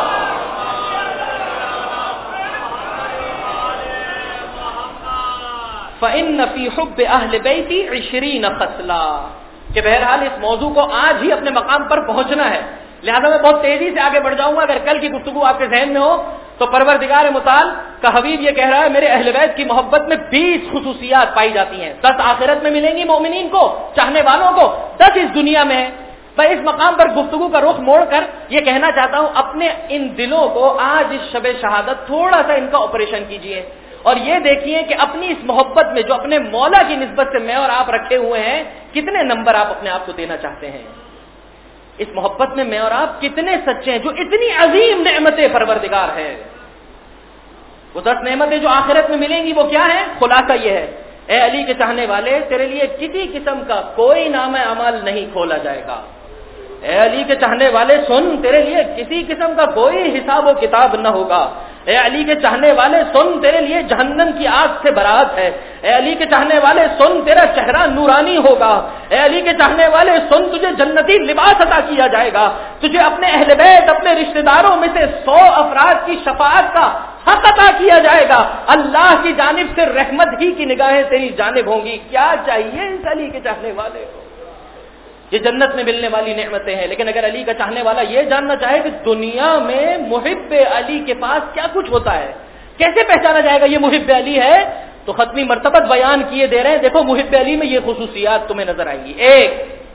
فَإِنَّ فِي حُبِّ أَهْلِ بَيْتِي عِشْرِينَ خَصْلَةً، کہ بہرحال اس موضوع کو آج ہی اپنے مقام پر پہنچنا ہے. لہذا میں بہت تیزی سے آگے بڑھ جاؤں گا. اگر کل کی گفتگو آپ کے ذہن میں ہو تو پروردگار متعال کا حبیب یہ کہہ رہا ہے میرے اہل بیت کی محبت میں بیس خصوصیات پائی جاتی ہیں. دس آخرت میں ملیں گی مومنین کو، چاہنے والوں کو، دس اس دنیا میں ہے. میں اس مقام پر گفتگو کا رخ موڑ کر یہ کہنا چاہتا ہوں اپنے ان دلوں کو آج اس شب شہادت تھوڑا سا ان کا آپریشن کیجئے اور یہ دیکھیے کہ اپنی اس محبت میں جو اپنے مولا کی نسبت سے میں اور آپ رکھے ہوئے ہیں کتنے نمبر آپ اپنے آپ کو دینا چاہتے ہیں. اس محبت میں میں اور آپ کتنے سچے ہیں جو اتنی عظیم نعمتیں پروردگار ہے. وہ دس نعمتیں جو آخرت میں ملیں گی وہ کیا ہیں؟ خلاصہ یہ ہے، اے علی کے چاہنے والے تیرے لیے کسی قسم کا کوئی نام اعمال نہیں کھولا جائے گا. اے علی کے چاہنے والے سن، تیرے لیے کسی قسم کا کوئی حساب و کتاب نہ ہوگا. اے علی کے چاہنے والے سن، تیرے لیے جہنم کی آگ سے برات ہے. اے علی کے چاہنے والے سن، تیرا چہرہ نورانی ہوگا. اے علی کے چاہنے والے سن، تجھے جنتی لباس عطا کیا جائے گا. تجھے اپنے اہل بیت، اپنے رشتہ داروں میں سے سو افراد کی شفاعت کا حق عطا کیا جائے گا. اللہ کی جانب سے رحمت ہی کی نگاہیں تیری جانب ہوں گی. کیا چاہیے اس علی کے چاہنے والے کو؟ یہ جنت میں ملنے والی نعمتیں ہیں. لیکن اگر علی کا چاہنے والا یہ جاننا چاہے کہ دنیا میں محب علی کے پاس کیا کچھ ہوتا ہے، کیسے پہچانا جائے گا یہ محب علی ہے، تو ختمی مرتبت بیان کیے دے رہے ہیں. دیکھو محب علی میں یہ خصوصیات تمہیں نظر آئیں گی. ایک،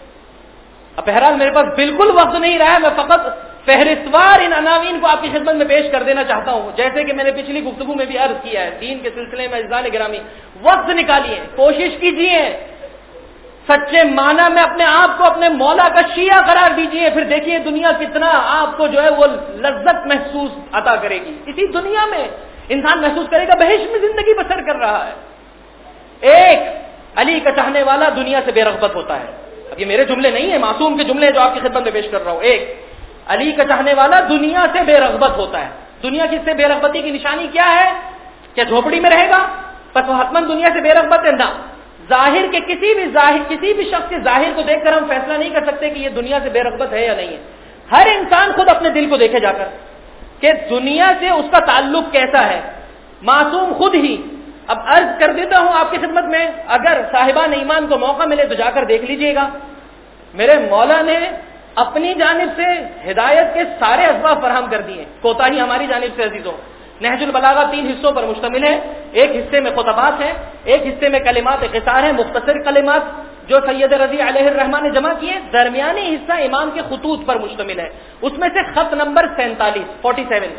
اب بہرحال میرے پاس بالکل وقت نہیں رہا ہے، میں فقط فہرستوار ان عناوین کو آپ کی خدمت میں پیش کر دینا چاہتا ہوں. جیسے کہ میں نے پچھلی گفتگو میں بھی عرض کیا ہے، دین کے سلسلے میں عزیزان گرامی وقت نکالیے، کوشش کیجیے، سچے معنی میں اپنے آپ کو اپنے مولا کا شیعہ قرار دیجئے. پھر دیکھیے دنیا کتنا آپ کو جو ہے وہ لذت محسوس عطا کرے گی. اسی دنیا میں انسان محسوس کرے گا بہشت میں زندگی بسر کر رہا ہے. ایک، علی کا چاہنے والا دنیا سے بے رغبت ہوتا ہے. اب یہ میرے جملے نہیں ہیں، معصوم کے جملے جو آپ کی خدمت میں پیش کر رہا ہوں. ایک، علی کا چاہنے والا دنیا سے بے رغبت ہوتا ہے. دنیا کی سے بے رغبتی کی نشانی کیا ہے؟ کیا جھوپڑی میں رہے گا بس وہ حتمن دنیا سے بے رغبت ہے؟ نہ. ظاہر کے کسی بھی ظاہر کسی بھی شخص کے ظاہر کو دیکھ کر ہم فیصلہ نہیں کر سکتے کہ یہ دنیا سے بے رغبت ہے یا نہیں ہے. ہر انسان خود اپنے دل کو دیکھے جا کر کہ دنیا سے اس کا تعلق کیسا ہے. معصوم خود ہی. اب عرض کر دیتا ہوں آپ کی خدمت میں، اگر صاحبان ایمان کو موقع ملے تو جا کر دیکھ لیجئے گا. میرے مولا نے اپنی جانب سے ہدایت کے سارے اسباب فراہم کر دیے، کوتاہی ہماری جانب سے عزیزوں. نہج البلاغہ تین حصوں پر مشتمل ہے. ایک حصے میں خطبات ہیں، ایک حصے میں کلمات قصار ہیں، مختصر کلمات جو سید رضی علیہ الرحمن نے جمع کیے. درمیانی حصہ امام کے خطوط پر مشتمل ہے، اس میں سے خط نمبر سینتالیس فورٹی سیون.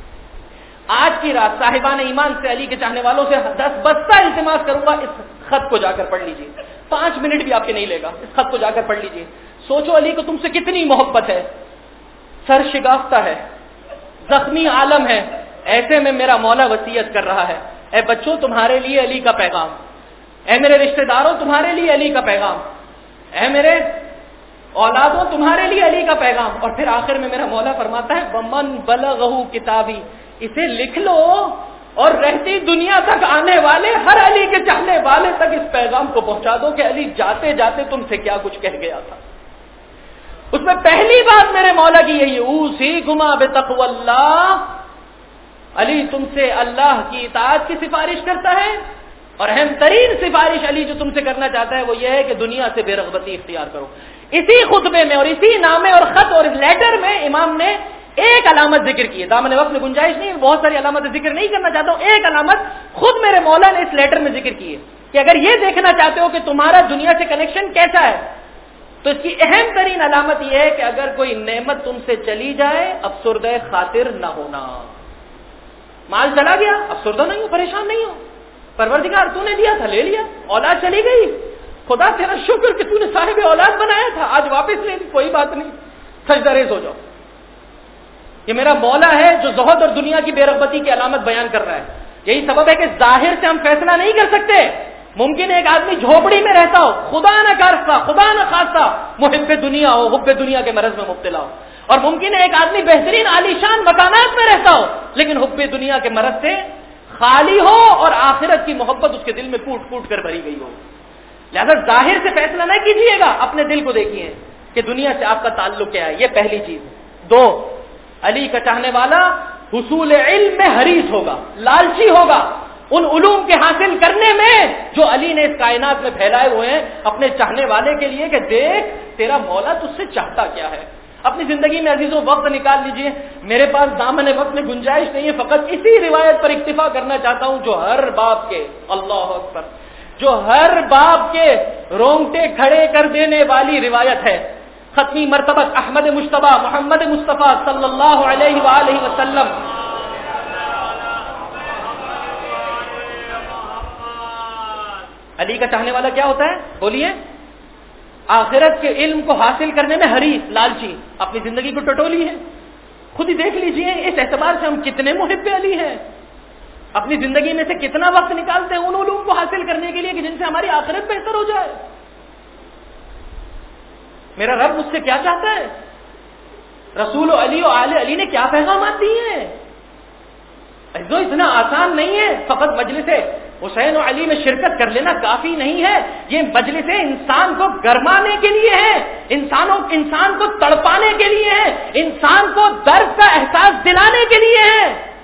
آج کی رات صاحبان ایمان سے علی کے چاہنے والوں سے دس بستہ التماس کروں گا، اس خط کو جا کر پڑھ لیجیے. پانچ منٹ بھی آپ کے نہیں لے گا، اس خط کو جا کر پڑھ لیجیے. سوچو علی کو تم سے کتنی محبت ہے، سر شگافتہ ہے، زخمی عالم ہے. ایسے میں میرا مولا وصیت کر رہا ہے، اے بچوں تمہارے لیے علی کا پیغام، اے میرے رشتہ داروں تمہارے لیے علی کا پیغام، اے میرے اولادوں تمہارے لیے علی کا پیغام. اور پھر آخر میں میرا مولا فرماتا ہے ومن بلغہ کتابی، اسے لکھ لو اور رہتی دنیا تک آنے والے ہر علی کے چاہنے والے تک اس پیغام کو پہنچا دو کہ علی جاتے جاتے تم سے کیا کچھ کہہ گیا تھا. اس میں پہلی بات میرے مولا کی یہی، اوصیکما بتقوی اللہ، علی تم سے اللہ کی اطاعت کی سفارش کرتا ہے. اور اہم ترین سفارش علی جو تم سے کرنا چاہتا ہے وہ یہ ہے کہ دنیا سے بے رغبتی اختیار کرو. اسی خطبے میں اور اسی نامے اور خط اور لیٹر میں امام نے ایک علامت ذکر کی ہے. دامن وقت میں گنجائش نہیں، بہت ساری علامت ذکر نہیں کرنا چاہتا ہوں. ایک علامت خود میرے مولا نے اس لیٹر میں ذکر کی ہے کہ اگر یہ دیکھنا چاہتے ہو کہ تمہارا دنیا سے کنیکشن کیسا ہے تو اس کی اہم ترین علامت یہ ہے کہ اگر کوئی نعمت تم سے چلی جائے افسردہ خاطر نہ ہونا. مال چلا گیا افسردہ نہیں ہو، پریشان نہیں ہو، پروردگار تو نے دیا تھا لے لیا، اولاد چلی گئی خدا تیرا شکر کہ تو نے صاحب اولاد بنایا تھا، آج واپس لے لی، کوئی بات نہیں، سجدہ ریز ہو جاؤ. یہ میرا مولا ہے جو زہد اور دنیا کی بے رغبتی کی علامت بیان کر رہا ہے. یہی سبب ہے کہ ظاہر سے ہم فیصلہ نہیں کر سکتے. ممکن ہے ایک آدمی جھوپڑی میں رہتا ہو، خدا نہ کارستہ خدا نہ خاصہ محب دنیا ہو، حب دنیا کے مرض میں مبتلا ہو. اور ممکن ہے ایک آدمی بہترین عالیشان مکانات میں رہتا ہو لیکن حب دنیا کے مرض سے خالی ہو اور آخرت کی محبت اس کے دل میں کوٹ کوٹ کر بھری گئی ہو. لہذا ظاہر سے فیصلہ نہ کیجیے گا، اپنے دل کو دیکھیے کہ دنیا سے آپ کا تعلق کیا ہے. یہ پہلی چیز. دو، علی کا چاہنے والا حصول علم میں حریص ہوگا، لالچی ہوگا ان علوم کے حاصل کرنے میں جو علی نے اس کائنات میں پھیلائے ہوئے ہیں اپنے چاہنے والے کے لیے کہ دیکھ تیرا مولا تجھ سے چاہتا کیا ہے. اپنی زندگی میں عزیزوں وقت نکال لیجئے. میرے پاس دامن وقت میں گنجائش نہیں ہے، فقط اسی روایت پر اکتفا کرنا چاہتا ہوں جو ہر باب کے اللہ اکبر جو ہر باب کے رونگٹے کھڑے کر دینے والی روایت ہے. ختمی مرتبہ احمد مجتبی محمد مصطفیٰ صلی اللہ علیہ وآلہ وسلم علی کا چاہنے والا کیا ہوتا ہے بولیے؟ آخرت کے علم کو حاصل کرنے میں حریص، لالچی. اپنی زندگی کو ٹٹولی ہے، خود ہی دیکھ لیجئے اس اعتبار سے ہم کتنے محب علی ہیں. اپنی زندگی میں سے کتنا وقت نکالتے ہیں ان علوم کو حاصل کرنے کے لیے کہ جن سے ہماری آخرت بہتر ہو جائے. میرا رب مجھ سے کیا چاہتا ہے، رسول و علی و آل علی نے کیا پیغامات دیے ہیں. جو اتنا آسان نہیں ہے فقط مجلس حسین و علی میں شرکت کر لینا کافی نہیں ہے. یہ مجلس انسان کو گرمانے کے لیے ہے, انسانوں انسان کو تڑپانے کے لیے ہے, انسان کو درد کا احساس دلانے کے لیے ہے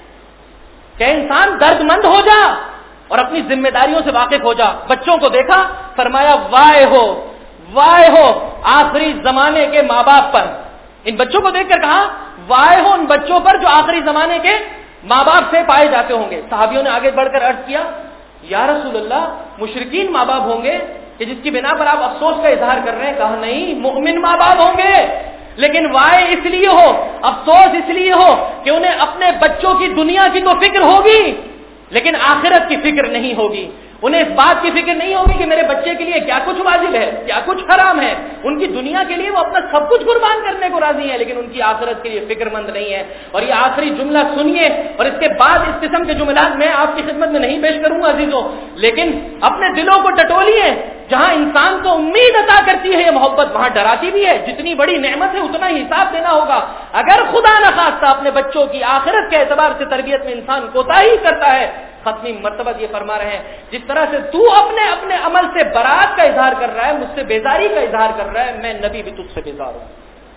کہ انسان درد مند ہو جا اور اپنی ذمہ داریوں سے واقف ہو جا. بچوں کو دیکھا, فرمایا وائے ہو وائے ہو آخری زمانے کے ماں باپ پر. ان بچوں کو دیکھ کر کہا وائے ہو ان بچوں پر جو آخری زمانے کے ماں باپ سے پائے جاتے ہوں گے. صحابیوں نے آگے بڑھ کر عرض کیا یا رسول اللہ مشرکین ماں باپ ہوں گے کہ جس کی بنا پر آپ افسوس کا اظہار کر رہے ہیں. کہا نہیں, مومن ماں باپ ہوں گے, لیکن وائے اس لیے ہو, افسوس اس لیے ہو کہ انہیں اپنے بچوں کی دنیا کی تو فکر ہوگی لیکن آخرت کی فکر نہیں ہوگی. انہیں اس بات کی فکر نہیں ہوگی کہ میرے بچے کے لیے کیا کچھ واجب ہے, کیا کچھ حرام ہے. ان کی دنیا کے لیے وہ اپنا سب کچھ قربان کرنے کو راضی ہے لیکن ان کی آخرت کے لیے فکر مند نہیں ہے. اور یہ آخری جملہ سنیے, اور اس کے بعد اس قسم کے جملات میں آپ کی خدمت میں نہیں پیش کروں گا عزیزوں, لیکن اپنے دلوں کو ٹٹولیے. جہاں انسان کو امید عطا کرتی ہے یہ محبت, وہاں ڈراتی بھی ہے. جتنی بڑی نعمت ہے اتنا ہی حساب دینا ہوگا. اگر خدا نخواستہ اپنے بچوں کی آخرت کے اعتبار سے تربیت میں انسان کوتاہی کرتا ہے, ختمی مرتبہ یہ فرما رہے ہیں جس طرح سے تو اپنے اپنے عمل سے برات کا اظہار کر رہا ہے, مجھ سے بیزاری کا اظہار کر رہا ہے, میں نبی بھی تجھ سے بیزار ہوں,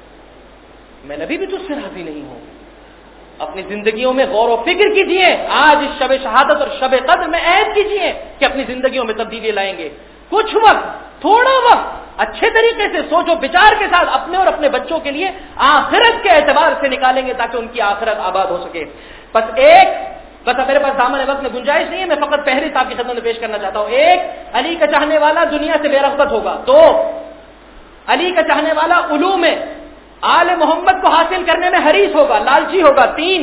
میں نبی بھی تجھ سے راضی نہیں ہوں. اپنی زندگیوں میں غور و فکر کیجیے. آج اس شب شہادت اور شب قدر میں عہد کیجیے کہ اپنی زندگیوں میں تبدیلی لائیں گے. کچھ وقت, تھوڑا وقت اچھے طریقے سے سوچ و بچار کے ساتھ اپنے اور اپنے بچوں کے لیے آخرت کے اعتبار سے نکالیں گے تاکہ ان کی آخرت آباد ہو سکے. بس ایک بس میرے پاس دامن وقت میں گنجائش نہیں ہے, میں فقط پہلی صاحب کی خدمت میں پیش کرنا چاہتا ہوں. ایک, علی کا چاہنے والا دنیا سے بے رغبت ہوگا. دو, علی کا چاہنے والا علوم میں آل محمد کو حاصل کرنے میں حریص ہوگا, لالچی ہوگا. تین,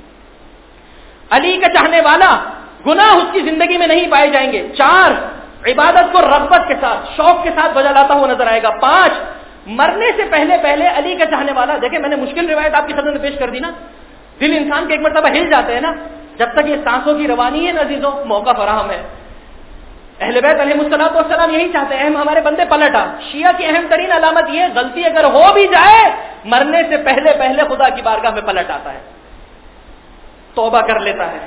علی کا چاہنے والا گناہ اس کی زندگی میں نہیں پائے جائیں گے. چار, عبادت کو رغبت کے ساتھ شوق کے ساتھ بجا لاتا ہوا نظر آئے گا. پانچ, مرنے سے پہلے پہلے علی کا چاہنے والا, دیکھیں میں نے مشکل روایت آپ کی خدمت میں پیش کر دی نا, دل انسان کے ایک مرتبہ ہل جاتے ہیں نا, جب تک یہ سانسوں کی روانی ہے نا عزیزوں موقع فراہم ہے. اہل بیت علیہ الصلوۃ والسلام یہی چاہتے ہیں, اہم ہمارے بندے پلٹ آ. شیعہ کی اہم ترین علامت یہ, غلطی اگر ہو بھی جائے مرنے سے پہلے پہلے خدا کی بارگاہ میں پلٹ آتا ہے, توبہ کر لیتا ہے.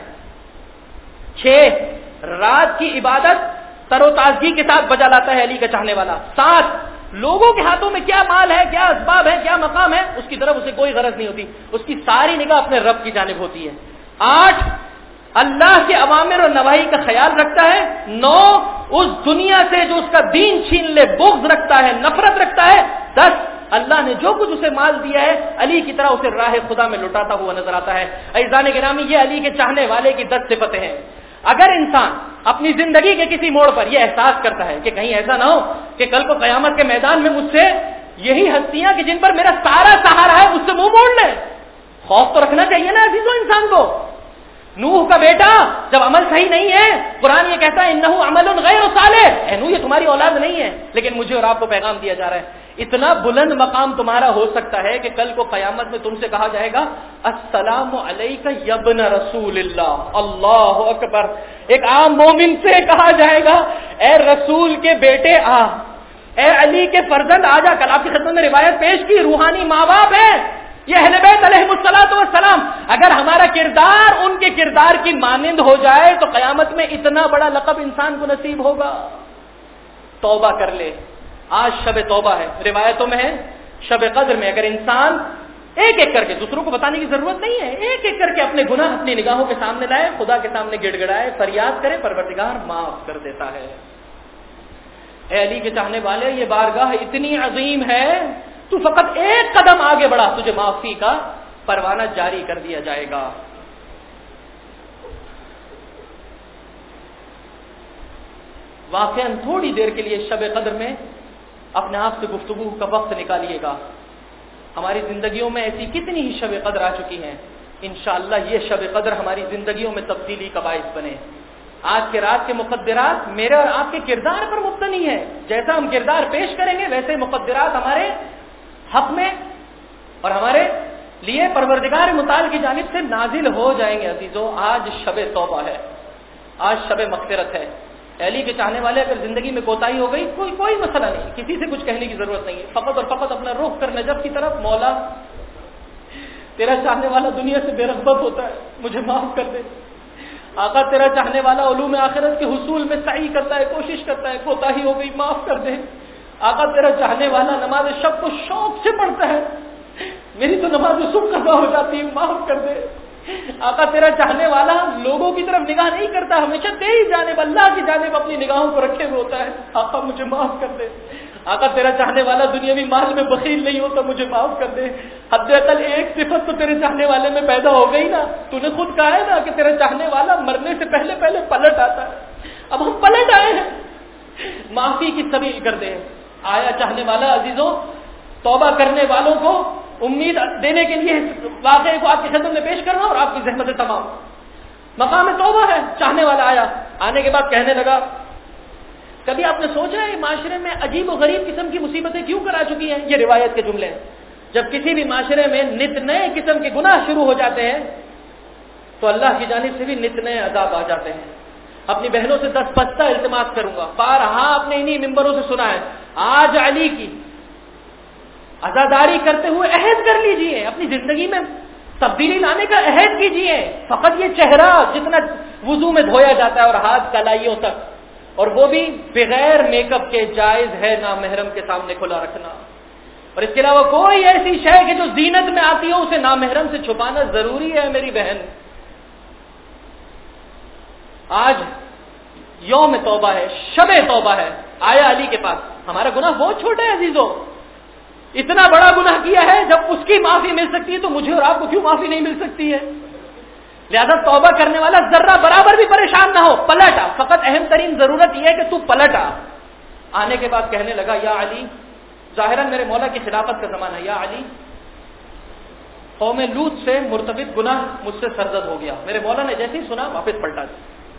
چھ, رات کی عبادت تر و تازگی کے ساتھ بجا لاتا ہے علی کا چاہنے والا. سات, لوگوں کے ہاتھوں میں کیا مال ہے, کیا اسباب ہے, کیا مقام ہے, اس کی طرف اسے کوئی غرض نہیں ہوتی, اس کی ساری نگاہ اپنے رب کی جانب ہوتی ہے. آٹھ, اللہ کے اوامر اور نواہی کا خیال رکھتا ہے. نو, اس دنیا سے جو اس کا دین چھین لے بغض رکھتا ہے, نفرت رکھتا ہے. دس, اللہ نے جو کچھ اسے مال دیا ہے علی کی طرح اسے راہ خدا میں لوٹاتا ہوا نظر آتا ہے. عزیزان گرامی, یہ علی کے چاہنے والے کی دس صفتیں ہیں. اگر انسان اپنی زندگی کے کسی موڑ پر یہ احساس کرتا ہے کہ کہیں ایسا نہ ہو کہ کل کو قیامت کے میدان میں مجھ سے یہی ہستیاں کہ جن پر میرا سارا سہارا ہے مجھ سے منہ موڑ لیں, خوف تو رکھنا چاہیے نا عزیزوں انسان کو. نوح کا بیٹا جب عمل صحیح نہیں ہے, قرآن یہ کہتا ہے انہو عمل غیر صالح, اے نوح یہ تمہاری اولاد نہیں ہے, لیکن مجھے اور آپ کو پیغام دیا جا رہا ہے اتنا بلند مقام تمہارا ہو سکتا ہے کہ کل کو قیامت میں تم سے کہا جائے گا السلام علیک یبن رسول اللہ. اللہ اکبر. ایک عام مومن سے کہا جائے گا اے رسول کے بیٹے آ, اے علی کے فرزند آ جا. کل آپ کی خدمت میں روایت پیش کی, روحانی ماں باپ ہے یہ اہل بیت علیہ الصلوۃ والسلام. اگر ہمارا کردار ان کے کردار کی مانند ہو جائے تو قیامت میں اتنا بڑا لقب انسان کو نصیب ہوگا. توبہ کر لے. آج شب توبہ ہے, روایتوں میں ہے شب قدر میں اگر انسان ایک ایک کر کے, دوسروں کو بتانے کی ضرورت نہیں ہے, ایک ایک کر کے اپنے گناہ اپنی نگاہوں کے سامنے لائے, خدا کے سامنے گڑ گڑائے, فریاد کرے, پروردگار معاف کر دیتا ہے. اے علی کے چاہنے والے, یہ بارگاہ اتنی عظیم ہے, تو فقط ایک قدم آگے بڑھا, تجھے معافی کا پروانہ جاری کر دیا جائے گا. واقعاً تھوڑی دیر کے لیے شب قدر میں اپنے آپ سے گفتگو کا وقت نکالیے گا. ہماری زندگیوں میں ایسی کتنی ہی شب قدر آ چکی ہیں, انشاءاللہ یہ شب قدر ہماری زندگیوں میں تبدیلی کا باعث بنے. آج کے رات کے مقدرات میرے اور آپ کے کردار پر مبتنی ہے. جیسا ہم کردار پیش کریں گے ویسے مقدرات ہمارے حق میں اور ہمارے لیے پروردگار متعال کی جانب سے نازل ہو جائیں گے. عزیزو, آج شب توبہ ہے, آج شب مغفرت ہے. علی کے چاہنے والے اگر زندگی میں کوتاہی ہو گئی کوئی کوئی مسئلہ نہیں, کسی سے کچھ کہنے کی ضرورت نہیں ہے, فقط اور فقط اپنا رخ کر نجف کی طرف, مولا تیرا چاہنے والا دنیا سے بے رغبت ہوتا ہے، مجھے معاف کر دے۔ آقا تیرا چاہنے والا علوم آخرت کے حصول میں سعی کرتا ہے، کوشش کرتا ہے، کوتاہی ہو گئی، معاف کر دے۔ آقا تیرا چاہنے والا نماز شب کو شوق سے پڑھتا ہے، میری تو نماز صبح قضا ہو جاتی ہے، معاف کر دے۔ آقا تیرا چاہنے والا لوگوں کی طرف نگاہ نہیں کرتا، ہمیشہ تیری جانب اللہ کی جانب اپنی نگاہوں کو رکھے ہوئے ہوتا ہے، آقا مجھے معاف کر دے۔ آقا تیرا چاہنے والا دنیاوی مال میں بخیل نہیں ہوتا، مجھے معاف کر دے۔ حد اقل ایک صفت تو تیرے چاہنے والے میں پیدا ہو گئی نا، تو نے خود کہا ہے نا کہ تیرا چاہنے والا مرنے سے پہلے پہلے پلٹ آتا ہے، اب ہم پلٹ آئے ہیں، معافی کی سبیل کر دے۔ آیا چاہنے والا عزیزوں، توبہ کرنے والوں کو امید دینے کے لیے واقعے کو آپ کی خدمت میں پیش کرنا اور آپ کی زحمت تمام مقام توبہ ہے۔ چاہنے والا آیا، آنے کے بعد کہنے لگا، کبھی آپ نے سوچا ہے معاشرے میں عجیب و غریب قسم کی مصیبتیں کیوں کرا چکی ہیں؟ یہ روایت کے جملے ہیں۔ جب کسی بھی معاشرے میں نت نئے قسم کے گناہ شروع ہو جاتے ہیں تو اللہ کی جانب سے بھی نت نئے عذاب آ جاتے ہیں۔ اپنی بہنوں سے دس پستہ التماس کروں گا، بارہا آپ نے انہی ممبروں سے سنا ہے، آج علی کی عزاداری کرتے ہوئے عہد کر لیجئے، اپنی زندگی میں تبدیلی لانے کا عہد کیجئے۔ فقط یہ چہرہ جتنا وضو میں دھویا جاتا ہے اور ہاتھ کلائیوں تک، اور وہ بھی بغیر میک اپ کے جائز ہے نامحرم کے سامنے کھلا رکھنا، اور اس کے علاوہ کوئی ایسی شے کہ جو زینت میں آتی ہو اسے نامحرم سے چھپانا ضروری ہے میری بہن۔ آج یوم توبہ ہے، شب توبہ ہے، آیا علی کے پاس، ہمارا گناہ بہت چھوٹا ہے عزیزوں، اتنا بڑا گناہ کیا ہے، جب اس کی معافی مل سکتی ہے تو مجھے اور آپ کو کیوں معافی نہیں مل سکتی ہے؟ لہذا توبہ کرنے والا ذرہ برابر بھی پریشان نہ ہو، پلٹ آ، فقط اہم ترین ضرورت یہ ہے کہ تو پلٹ آ۔ آنے کے بعد کہنے لگا، یا علی، ظاہراً میرے مولا کی خلافت کا زمانہ، یا علی، قوم لوط سے مرتبط گناہ مجھ سے سرزد ہو گیا۔ میرے مولا نے جیسے ہی سنا واپس پلٹا دیا۔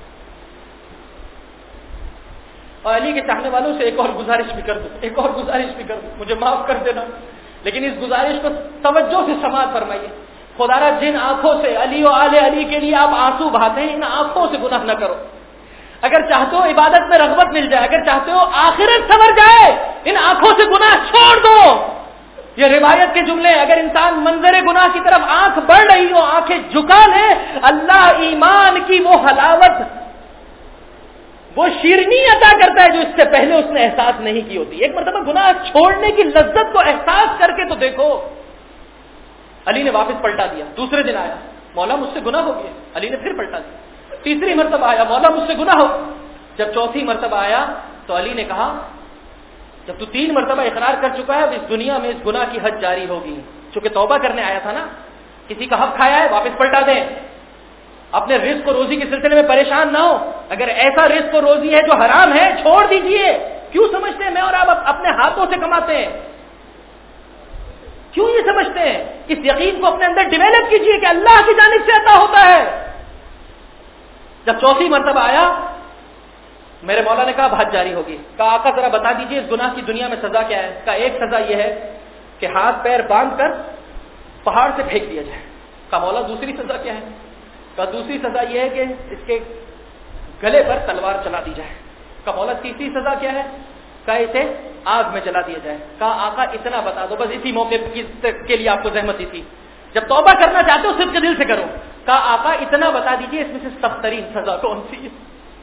اور علی کے چاہنے والوں سے ایک اور گزارش بھی کر دو، ایک اور گزارش بھی کر دو، مجھے معاف کر دینا، لیکن اس گزارش کو توجہ سے سماعت فرمائیے۔ خدا را جن آنکھوں سے علی و آل علی کے لیے آپ آنسو بہاتے ہیں، ان آنکھوں سے گناہ نہ کرو۔ اگر چاہتے ہو عبادت میں رغبت مل جائے، اگر چاہتے ہو آخرت سنور جائے، ان آنکھوں سے گناہ چھوڑ دو۔ یہ روایت کے جملے، اگر انسان منظر گناہ کی طرف آنکھ بڑھ رہی ہو، آنکھیں جھکا لے، اللہ ایمان کی وہ حلاوت، وہ شیرنی عطا کرتا ہے جو اس سے پہلے اس نے احساس نہیں کی ہوتی۔ ایک مرتبہ گناہ چھوڑنے کی لذت کو احساس کر کے تو دیکھو۔ علی نے واپس پلٹا دیا۔ دوسرے دن آیا، مولا مجھ سے گناہ ہو گیا، علی نے پھر پلٹا دیا۔ تیسری مرتبہ آیا، مولا مجھ سے گناہ ہو۔ جب چوتھی مرتبہ آیا تو علی نے کہا، جب تو تین مرتبہ اقرار کر چکا ہے اب اس دنیا میں اس گناہ کی حد جاری ہوگی، چونکہ توبہ کرنے آیا تھا نا، کسی کا حق کھایا ہے واپس پلٹا دیں۔ اپنے رزق و روزی کے سلسلے میں پریشان نہ ہو، اگر ایسا رزق و روزی ہے جو حرام ہے چھوڑ دیجئے۔ کیوں سمجھتے ہیں میں اور آپ اپنے ہاتھوں سے کماتے ہیں؟ کیوں یہ سمجھتے ہیں؟ اس یقین کو اپنے اندر ڈیولپ کیجئے کہ اللہ کی جانب سے عطا ہوتا ہے۔ جب چوتھی مرتبہ آیا، میرے مولا نے کہا حد جاری ہوگی۔ کہا آقا ذرا بتا دیجئے اس گناہ کی دنیا میں سزا کیا ہے؟ کہا ایک سزا یہ ہے کہ ہاتھ پیر باندھ کر پہاڑ سے پھینک دیا جائے۔ کہا مولا دوسری سزا کیا ہے؟ کہا دوسری سزا یہ ہے کہ اس کے گلے پر تلوار چلا دی جائے۔ کہا مولا تیسری سزا کیا ہے؟ کہا اسے آگ میں جلا دیا جائے۔ کہا آقا اتنا بتا دو، بس اسی موقع کے لیے آپ کو زحمت دی تھی، جب توبہ کرنا چاہتے ہو صرف کے دل سے کرو۔ کہا آقا اتنا بتا دیجئے اس میں سے سخت ترین سزا کون سی ہے؟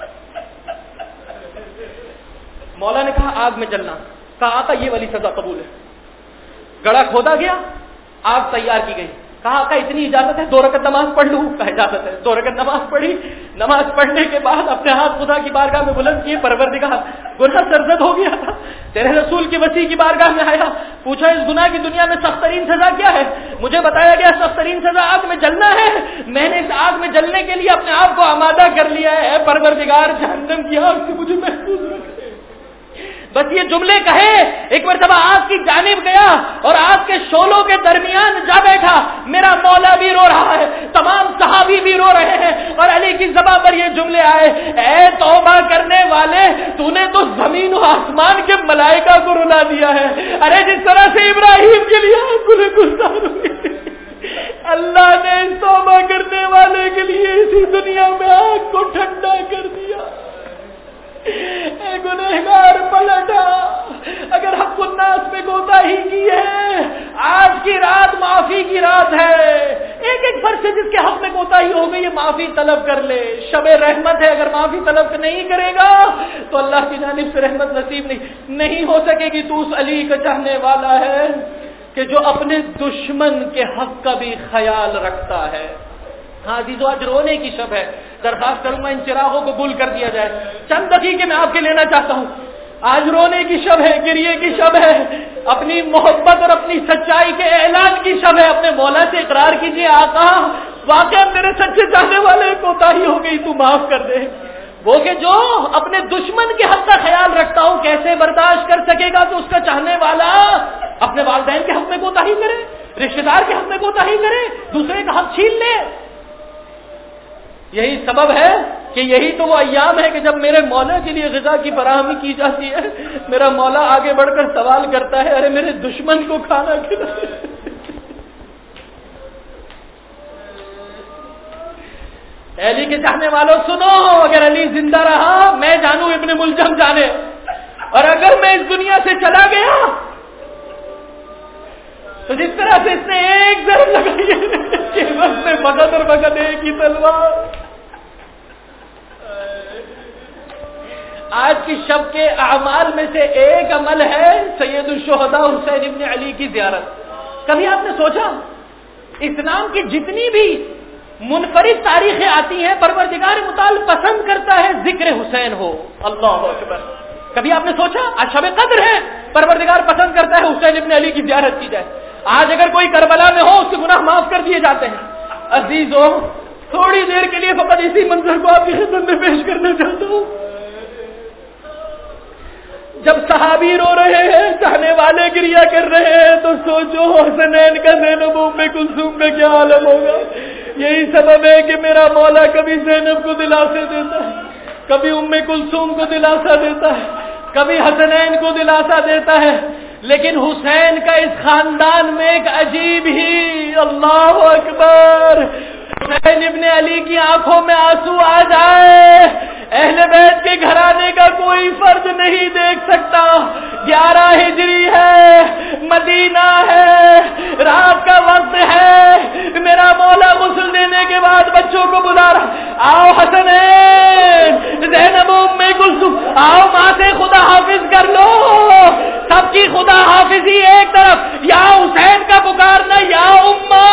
مولا نے کہا آگ میں جلنا۔ کہا آقا یہ والی سزا قبول ہے۔ گڑھا کھودا گیا، آگ تیار کی گئی۔ کہا آقا اتنی اجازت ہے دو رکعت نماز پڑھ لوں؟ کہا اجازت ہے۔ دو رکعت نماز پڑھی۔ نماز پڑھنے کے بعد اپنے ہاتھ خدا کی بارگاہ میں بلند کیے، پروردگار گناہ سرزد ہو گیا تھا، تیرے رسول کی وسیع کی بارگاہ میں آیا، پوچھا اس گناہ کی دنیا میں سخت ترین سزا کیا ہے؟ مجھے بتایا گیا سخت ترین سزا آگ میں جلنا ہے۔ میں نے اس آگ میں جلنے کے لیے اپنے آپ کو آمادہ کر لیا ہے، اے پروردگار جہنم کی آگ سے مجھے محفوظ رکھ۔ بس یہ جملے کہے، ایک مرتبہ آگ کی جانب گیا اور آگ کے شعلوں کے درمیان جا بیٹھا۔ میرا مولا بھی رو رہا ہے، تمام صحابی بھی رو رہے ہیں، اور علی کی زبان پر یہ جملے آئے، اے توبہ کرنے والے، تو نے تو زمین و آسمان کے ملائکہ کو رلا دیا ہے۔ ارے جس طرح سے ابراہیم کے لیے آنکھیں گلزار ہوئی، اللہ نے توبہ کرنے والے کے لیے اسی دنیا میں آگ کو ٹھنڈا کر دیا۔ اے گنہگار پلٹا، اگر حق حق الناس میں کوتاہی کی ہے، آج کی رات معافی کی رات ہے، ایک ایک فرد سے جس کے حق میں کوتاہی ہو گئی ہے معافی طلب کر لے، شب رحمت ہے، اگر معافی طلب نہیں کرے گا تو اللہ کی جانب سے رحمت نصیب نہیں نہیں ہو سکے گی۔ تو اس علی کا چاہنے والا ہے کہ جو اپنے دشمن کے حق کا بھی خیال رکھتا ہے۔ ہاں عزیزو، آج رونے کی شب ہے، درخواست کروں گا ان چراغوں کو گل کر دیا جائے، چند دقیقے میں آپ کے لینا چاہتا ہوں۔ آج رونے کی شب ہے، گریے کی شب ہے، اپنی محبت اور اپنی سچائی کے اعلان کی شب ہے۔ اپنے مولا سے اقرار کیجئے، آقا واقعا میرے سچے چاہنے والے کوتاہی ہو گئی، تو معاف کر دے۔ وہ کہ جو اپنے دشمن کے حق کا خیال رکھتا ہوں کیسے برداشت کر سکے گا کہ اس کا چاہنے والا اپنے والدین کے حق میں کوتاہی کرے، رشتے دار کے حق میں کوتاہی کرے، دوسرے کا حق چھین لے۔ یہی سبب ہے کہ یہی تو وہ ایام ہے کہ جب میرے مولا کے لیے غذا کی فراہمی کی جاتی ہے، میرا مولا آگے بڑھ کر سوال کرتا ہے، ارے میرے دشمن کو کھانا کھلا۔ علی کے چاہنے والوں سنو، اگر علی زندہ رہا میں جانوں ابن ملجم جانے، اور اگر میں اس دنیا سے چلا گیا تو جس طرح سے اس نے ایک ضرب لگائی ہے کہ وقت میں بغت اور بغت ایک ہی تلوار۔ آج کی شب کے اعمال میں سے ایک عمل ہے سید الشہداء حسین ابن علی کی زیارت۔ کبھی آپ نے سوچا اسلام کی جتنی بھی منفرد تاریخیں آتی ہیں پروردگار متعال پسند کرتا ہے ذکر حسین ہو، اللہ اکبر۔ کبھی آپ نے سوچا آج شب قدر ہے، پروردگار پسند کرتا ہے حسین ابن علی کی زیارت کی جائے۔ آج اگر کوئی کربلا میں ہو اس کے گناہ معاف کر دیے جاتے ہیں۔ عزیزو، تھوڑی دیر کے لیے فقط اسی منظر کو آپ کی خدمت میں پیش کرنا چاہتا ہوں۔ جب صحابی رو رہے ہیں، چاہنے والے گریا کر رہے ہیں، تو سوچو حسنین کا زینب ام کلثوم کا کیا عالم ہوگا۔ یہی سبب ہے کہ میرا مولا کبھی زینب کو دلاسے دیتا ہے، کبھی ام کلثوم کو دلاسا دیتا ہے، کبھی حسنین کو دلاسا دیتا ہے، لیکن حسین کا اس خاندان میں ایک عجیب ہی، اللہ اکبر، حسین ابن علی کی آنکھوں میں آنسو آ جائے، اہل بیت کے گھرانے کا کوئی فرد نہیں دیکھ سکتا۔ گیارہ ہجری ہے، مدینہ ہے، رات کا وقت ہے، میرا مولا غسل دینے کے بعد بچوں کو بلا رہا، آؤ حسنین، زینب ام کلثوم، آؤ ماں سے خدا حافظ کر لو۔ سب کی خدا حافظی ایک طرف، یا حسین کا پکارنا یا اماں،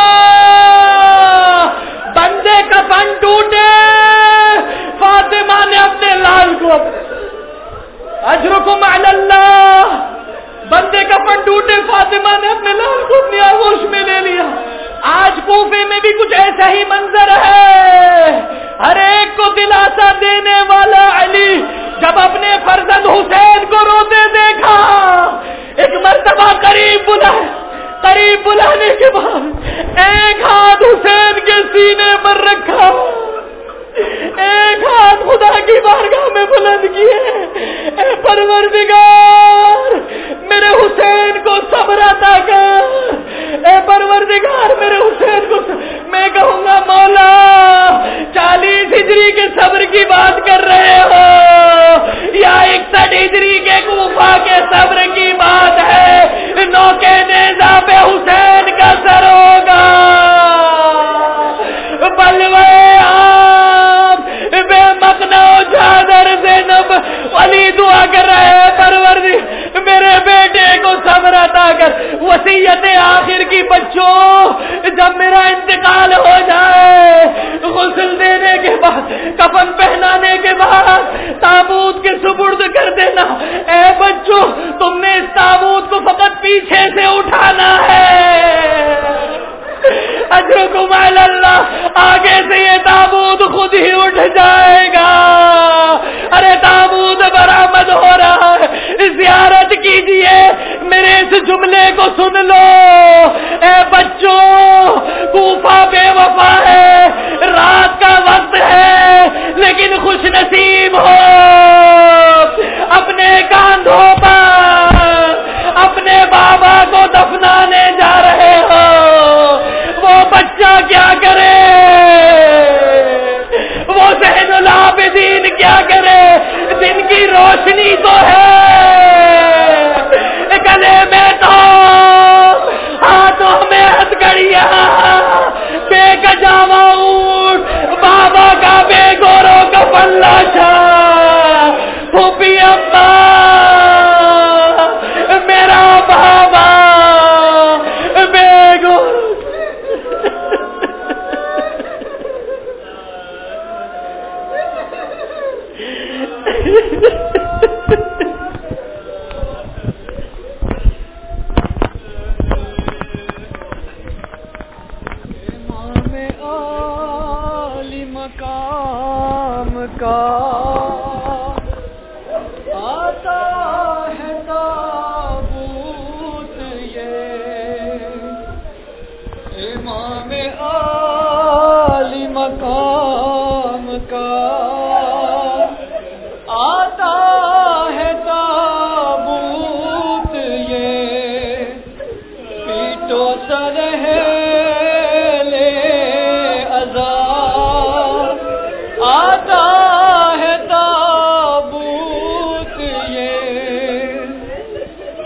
بندے کا پن ٹوٹے، فاطمہ نے اپنے لال کو اجرکم علی اللہ، بندے کا پن ٹوٹے، فاطمہ نے اپنے لال کو اپنی آغوش میں لے لیا۔ آج کوفے میں بھی کچھ ایسا ہی منظر ہے، ہر ایک کو دلاسا دینے والا علی جب اپنے فرزند حسین کو روتے دیکھا، ایک مرتبہ قریب بلا قریب بلانے کے بعد ایک ہاتھ حسین کے سینے پر رکھا، ایک ہاتھ خدا کی بارگاہ میں بلند کیے، اے پروردگار میرے حسین کو صبر عطا کر، اے پروردگار میرے حسین کو صبر۔ میں کہوں گا مولا چالیس ہجری کے صبر کی بات کر رہے ہو یا اکسٹھ ہجری کے کوفہ کے صبر کی بات ہے، نوکے نیزہ پہ حسین کا سر ہوگا، بلوے بے مقنع چادر زینب علی دعا کر رہے ہیں، پروردگار میرے بیٹے کو صبر عطا کر۔ وصیت آخر کی بچوں، جب میرا انتقال ہو جائے، غسل دینے کے بعد، کفن پہنانے کے بعد تابوت کے سپرد کر دینا۔ اے بچوں، تم نے اس تابوت کو فقط پیچھے سے اٹھانا ہے، اجرکم علی اللہ، آگے سے یہ تابوت خود ہی اٹھ جائے گا۔ ارے تابوت برآمد ہو رہا ہے، زیارت کیجئے، میرے اس جملے کو سن لو، اے بچوں کوفہ بے وفا ہے، رات کا وقت ہے، لیکن خوش نصیب ہو اپنے کاندھوں پر اپنے بابا کو دفنانے جا رہے ہو، وہ بچہ کیا کرے، وہ ذہن العابدین کیا کرے، دن کی روشنی تو ہے، ایک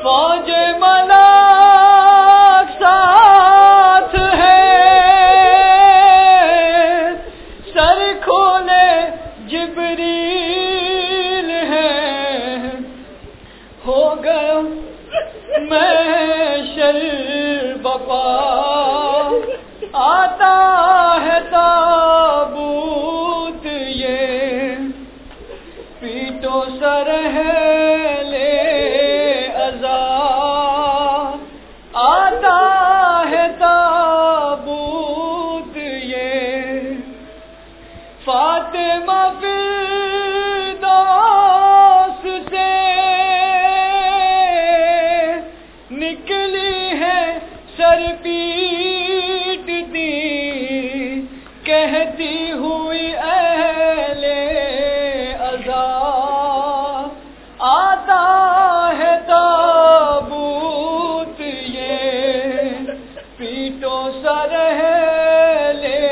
فوج ملاک ساتھ ہے، سر کھولے جبریل ہے، ہو گیا محشر بپا، آتا ہے تابوت یہ، پیٹو سر ہے لے عذاب، آتا ہے تابوت یہ، فاطمہ فردوس سے نکلی ہے سر پیٹتی، کہتی ہوئی اہل عذاب، آتا ہے تابوت یہ، پیٹو سر ہے لے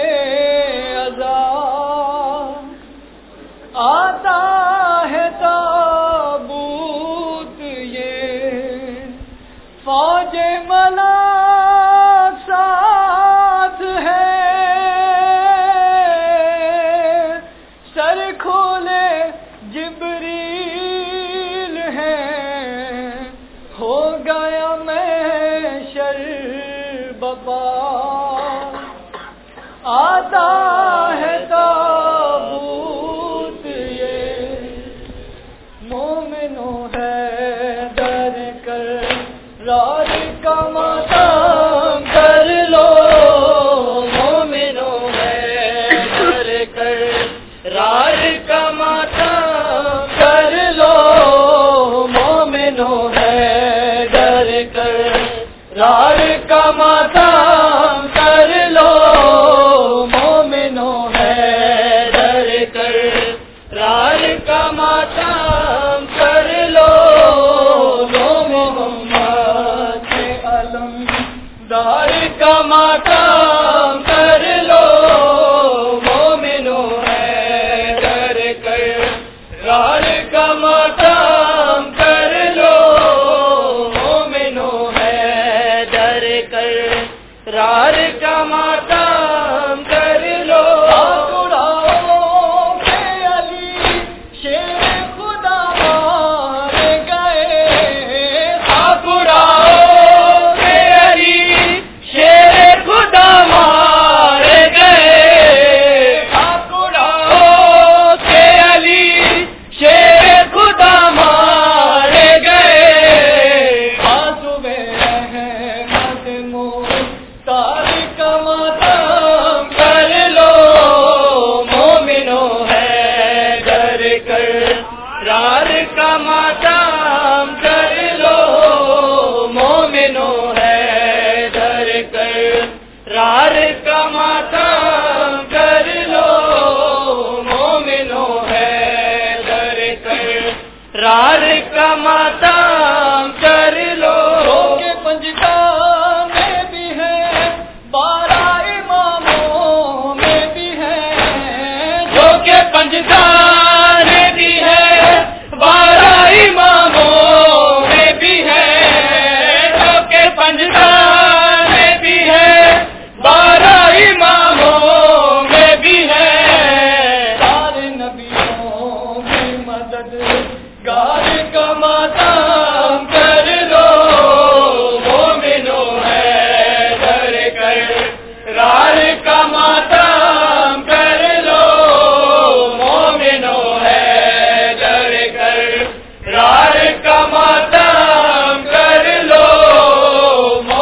عذاب، آتا ہے تابوت یہ، فوج ملاک ساتھ ہے، سر کھولے جبریل ہے، ہو گیا محشر بپا، آتا ہے تابوت یہ، مومنوں ہے ڈر کر رار کا ماتم کر لو، مومنوں ہے ڈر کر رار کا ماتم کر لو، مومنوں ہے ڈر کر رار کا ماتم کر لو، مومنوں ہے ڈر کر رار کا ماتم کر لو، محمد کے علم دار کا ماتم کر لو، مومنوں ہے ڈر کر رار کا ماتم کر لو، مومنوں ہے ڈر کر رار کا ماتم کر لو، اڑاؤ کہ علی شیر خدا مار گئے، اڑاؤ کہ علی شیر خدا مار گئے، اڑاؤ کہ علی شیر خدا مار گئے، آنسو احمد مختار کا ماتم کر لو، مومنوں ہے ڈر کر رار کا ماتم کر لو، مومنوں ہے ڈر کر رار کا ماتم کر لو، مومنوں ہے ڈر کر رار کا ماتم کر لو، کہ پنجتان میں بھی ہے، بارہ اماموں میں بھی ہے، جو کہ پنجتان میں بھی ہے، بارہ اماموں میں بھی ہے، جو کہ پنجتان میں بھی ہے، بارہ اماموں میں بھی ہے، سارے نبیوں کی مدد گار کا ماتم کر لو، مومنوں ہے ڈر کر رار کا ماتم کر لو، مومنوں ہے ڈر کر رار کا ماتم کر لو،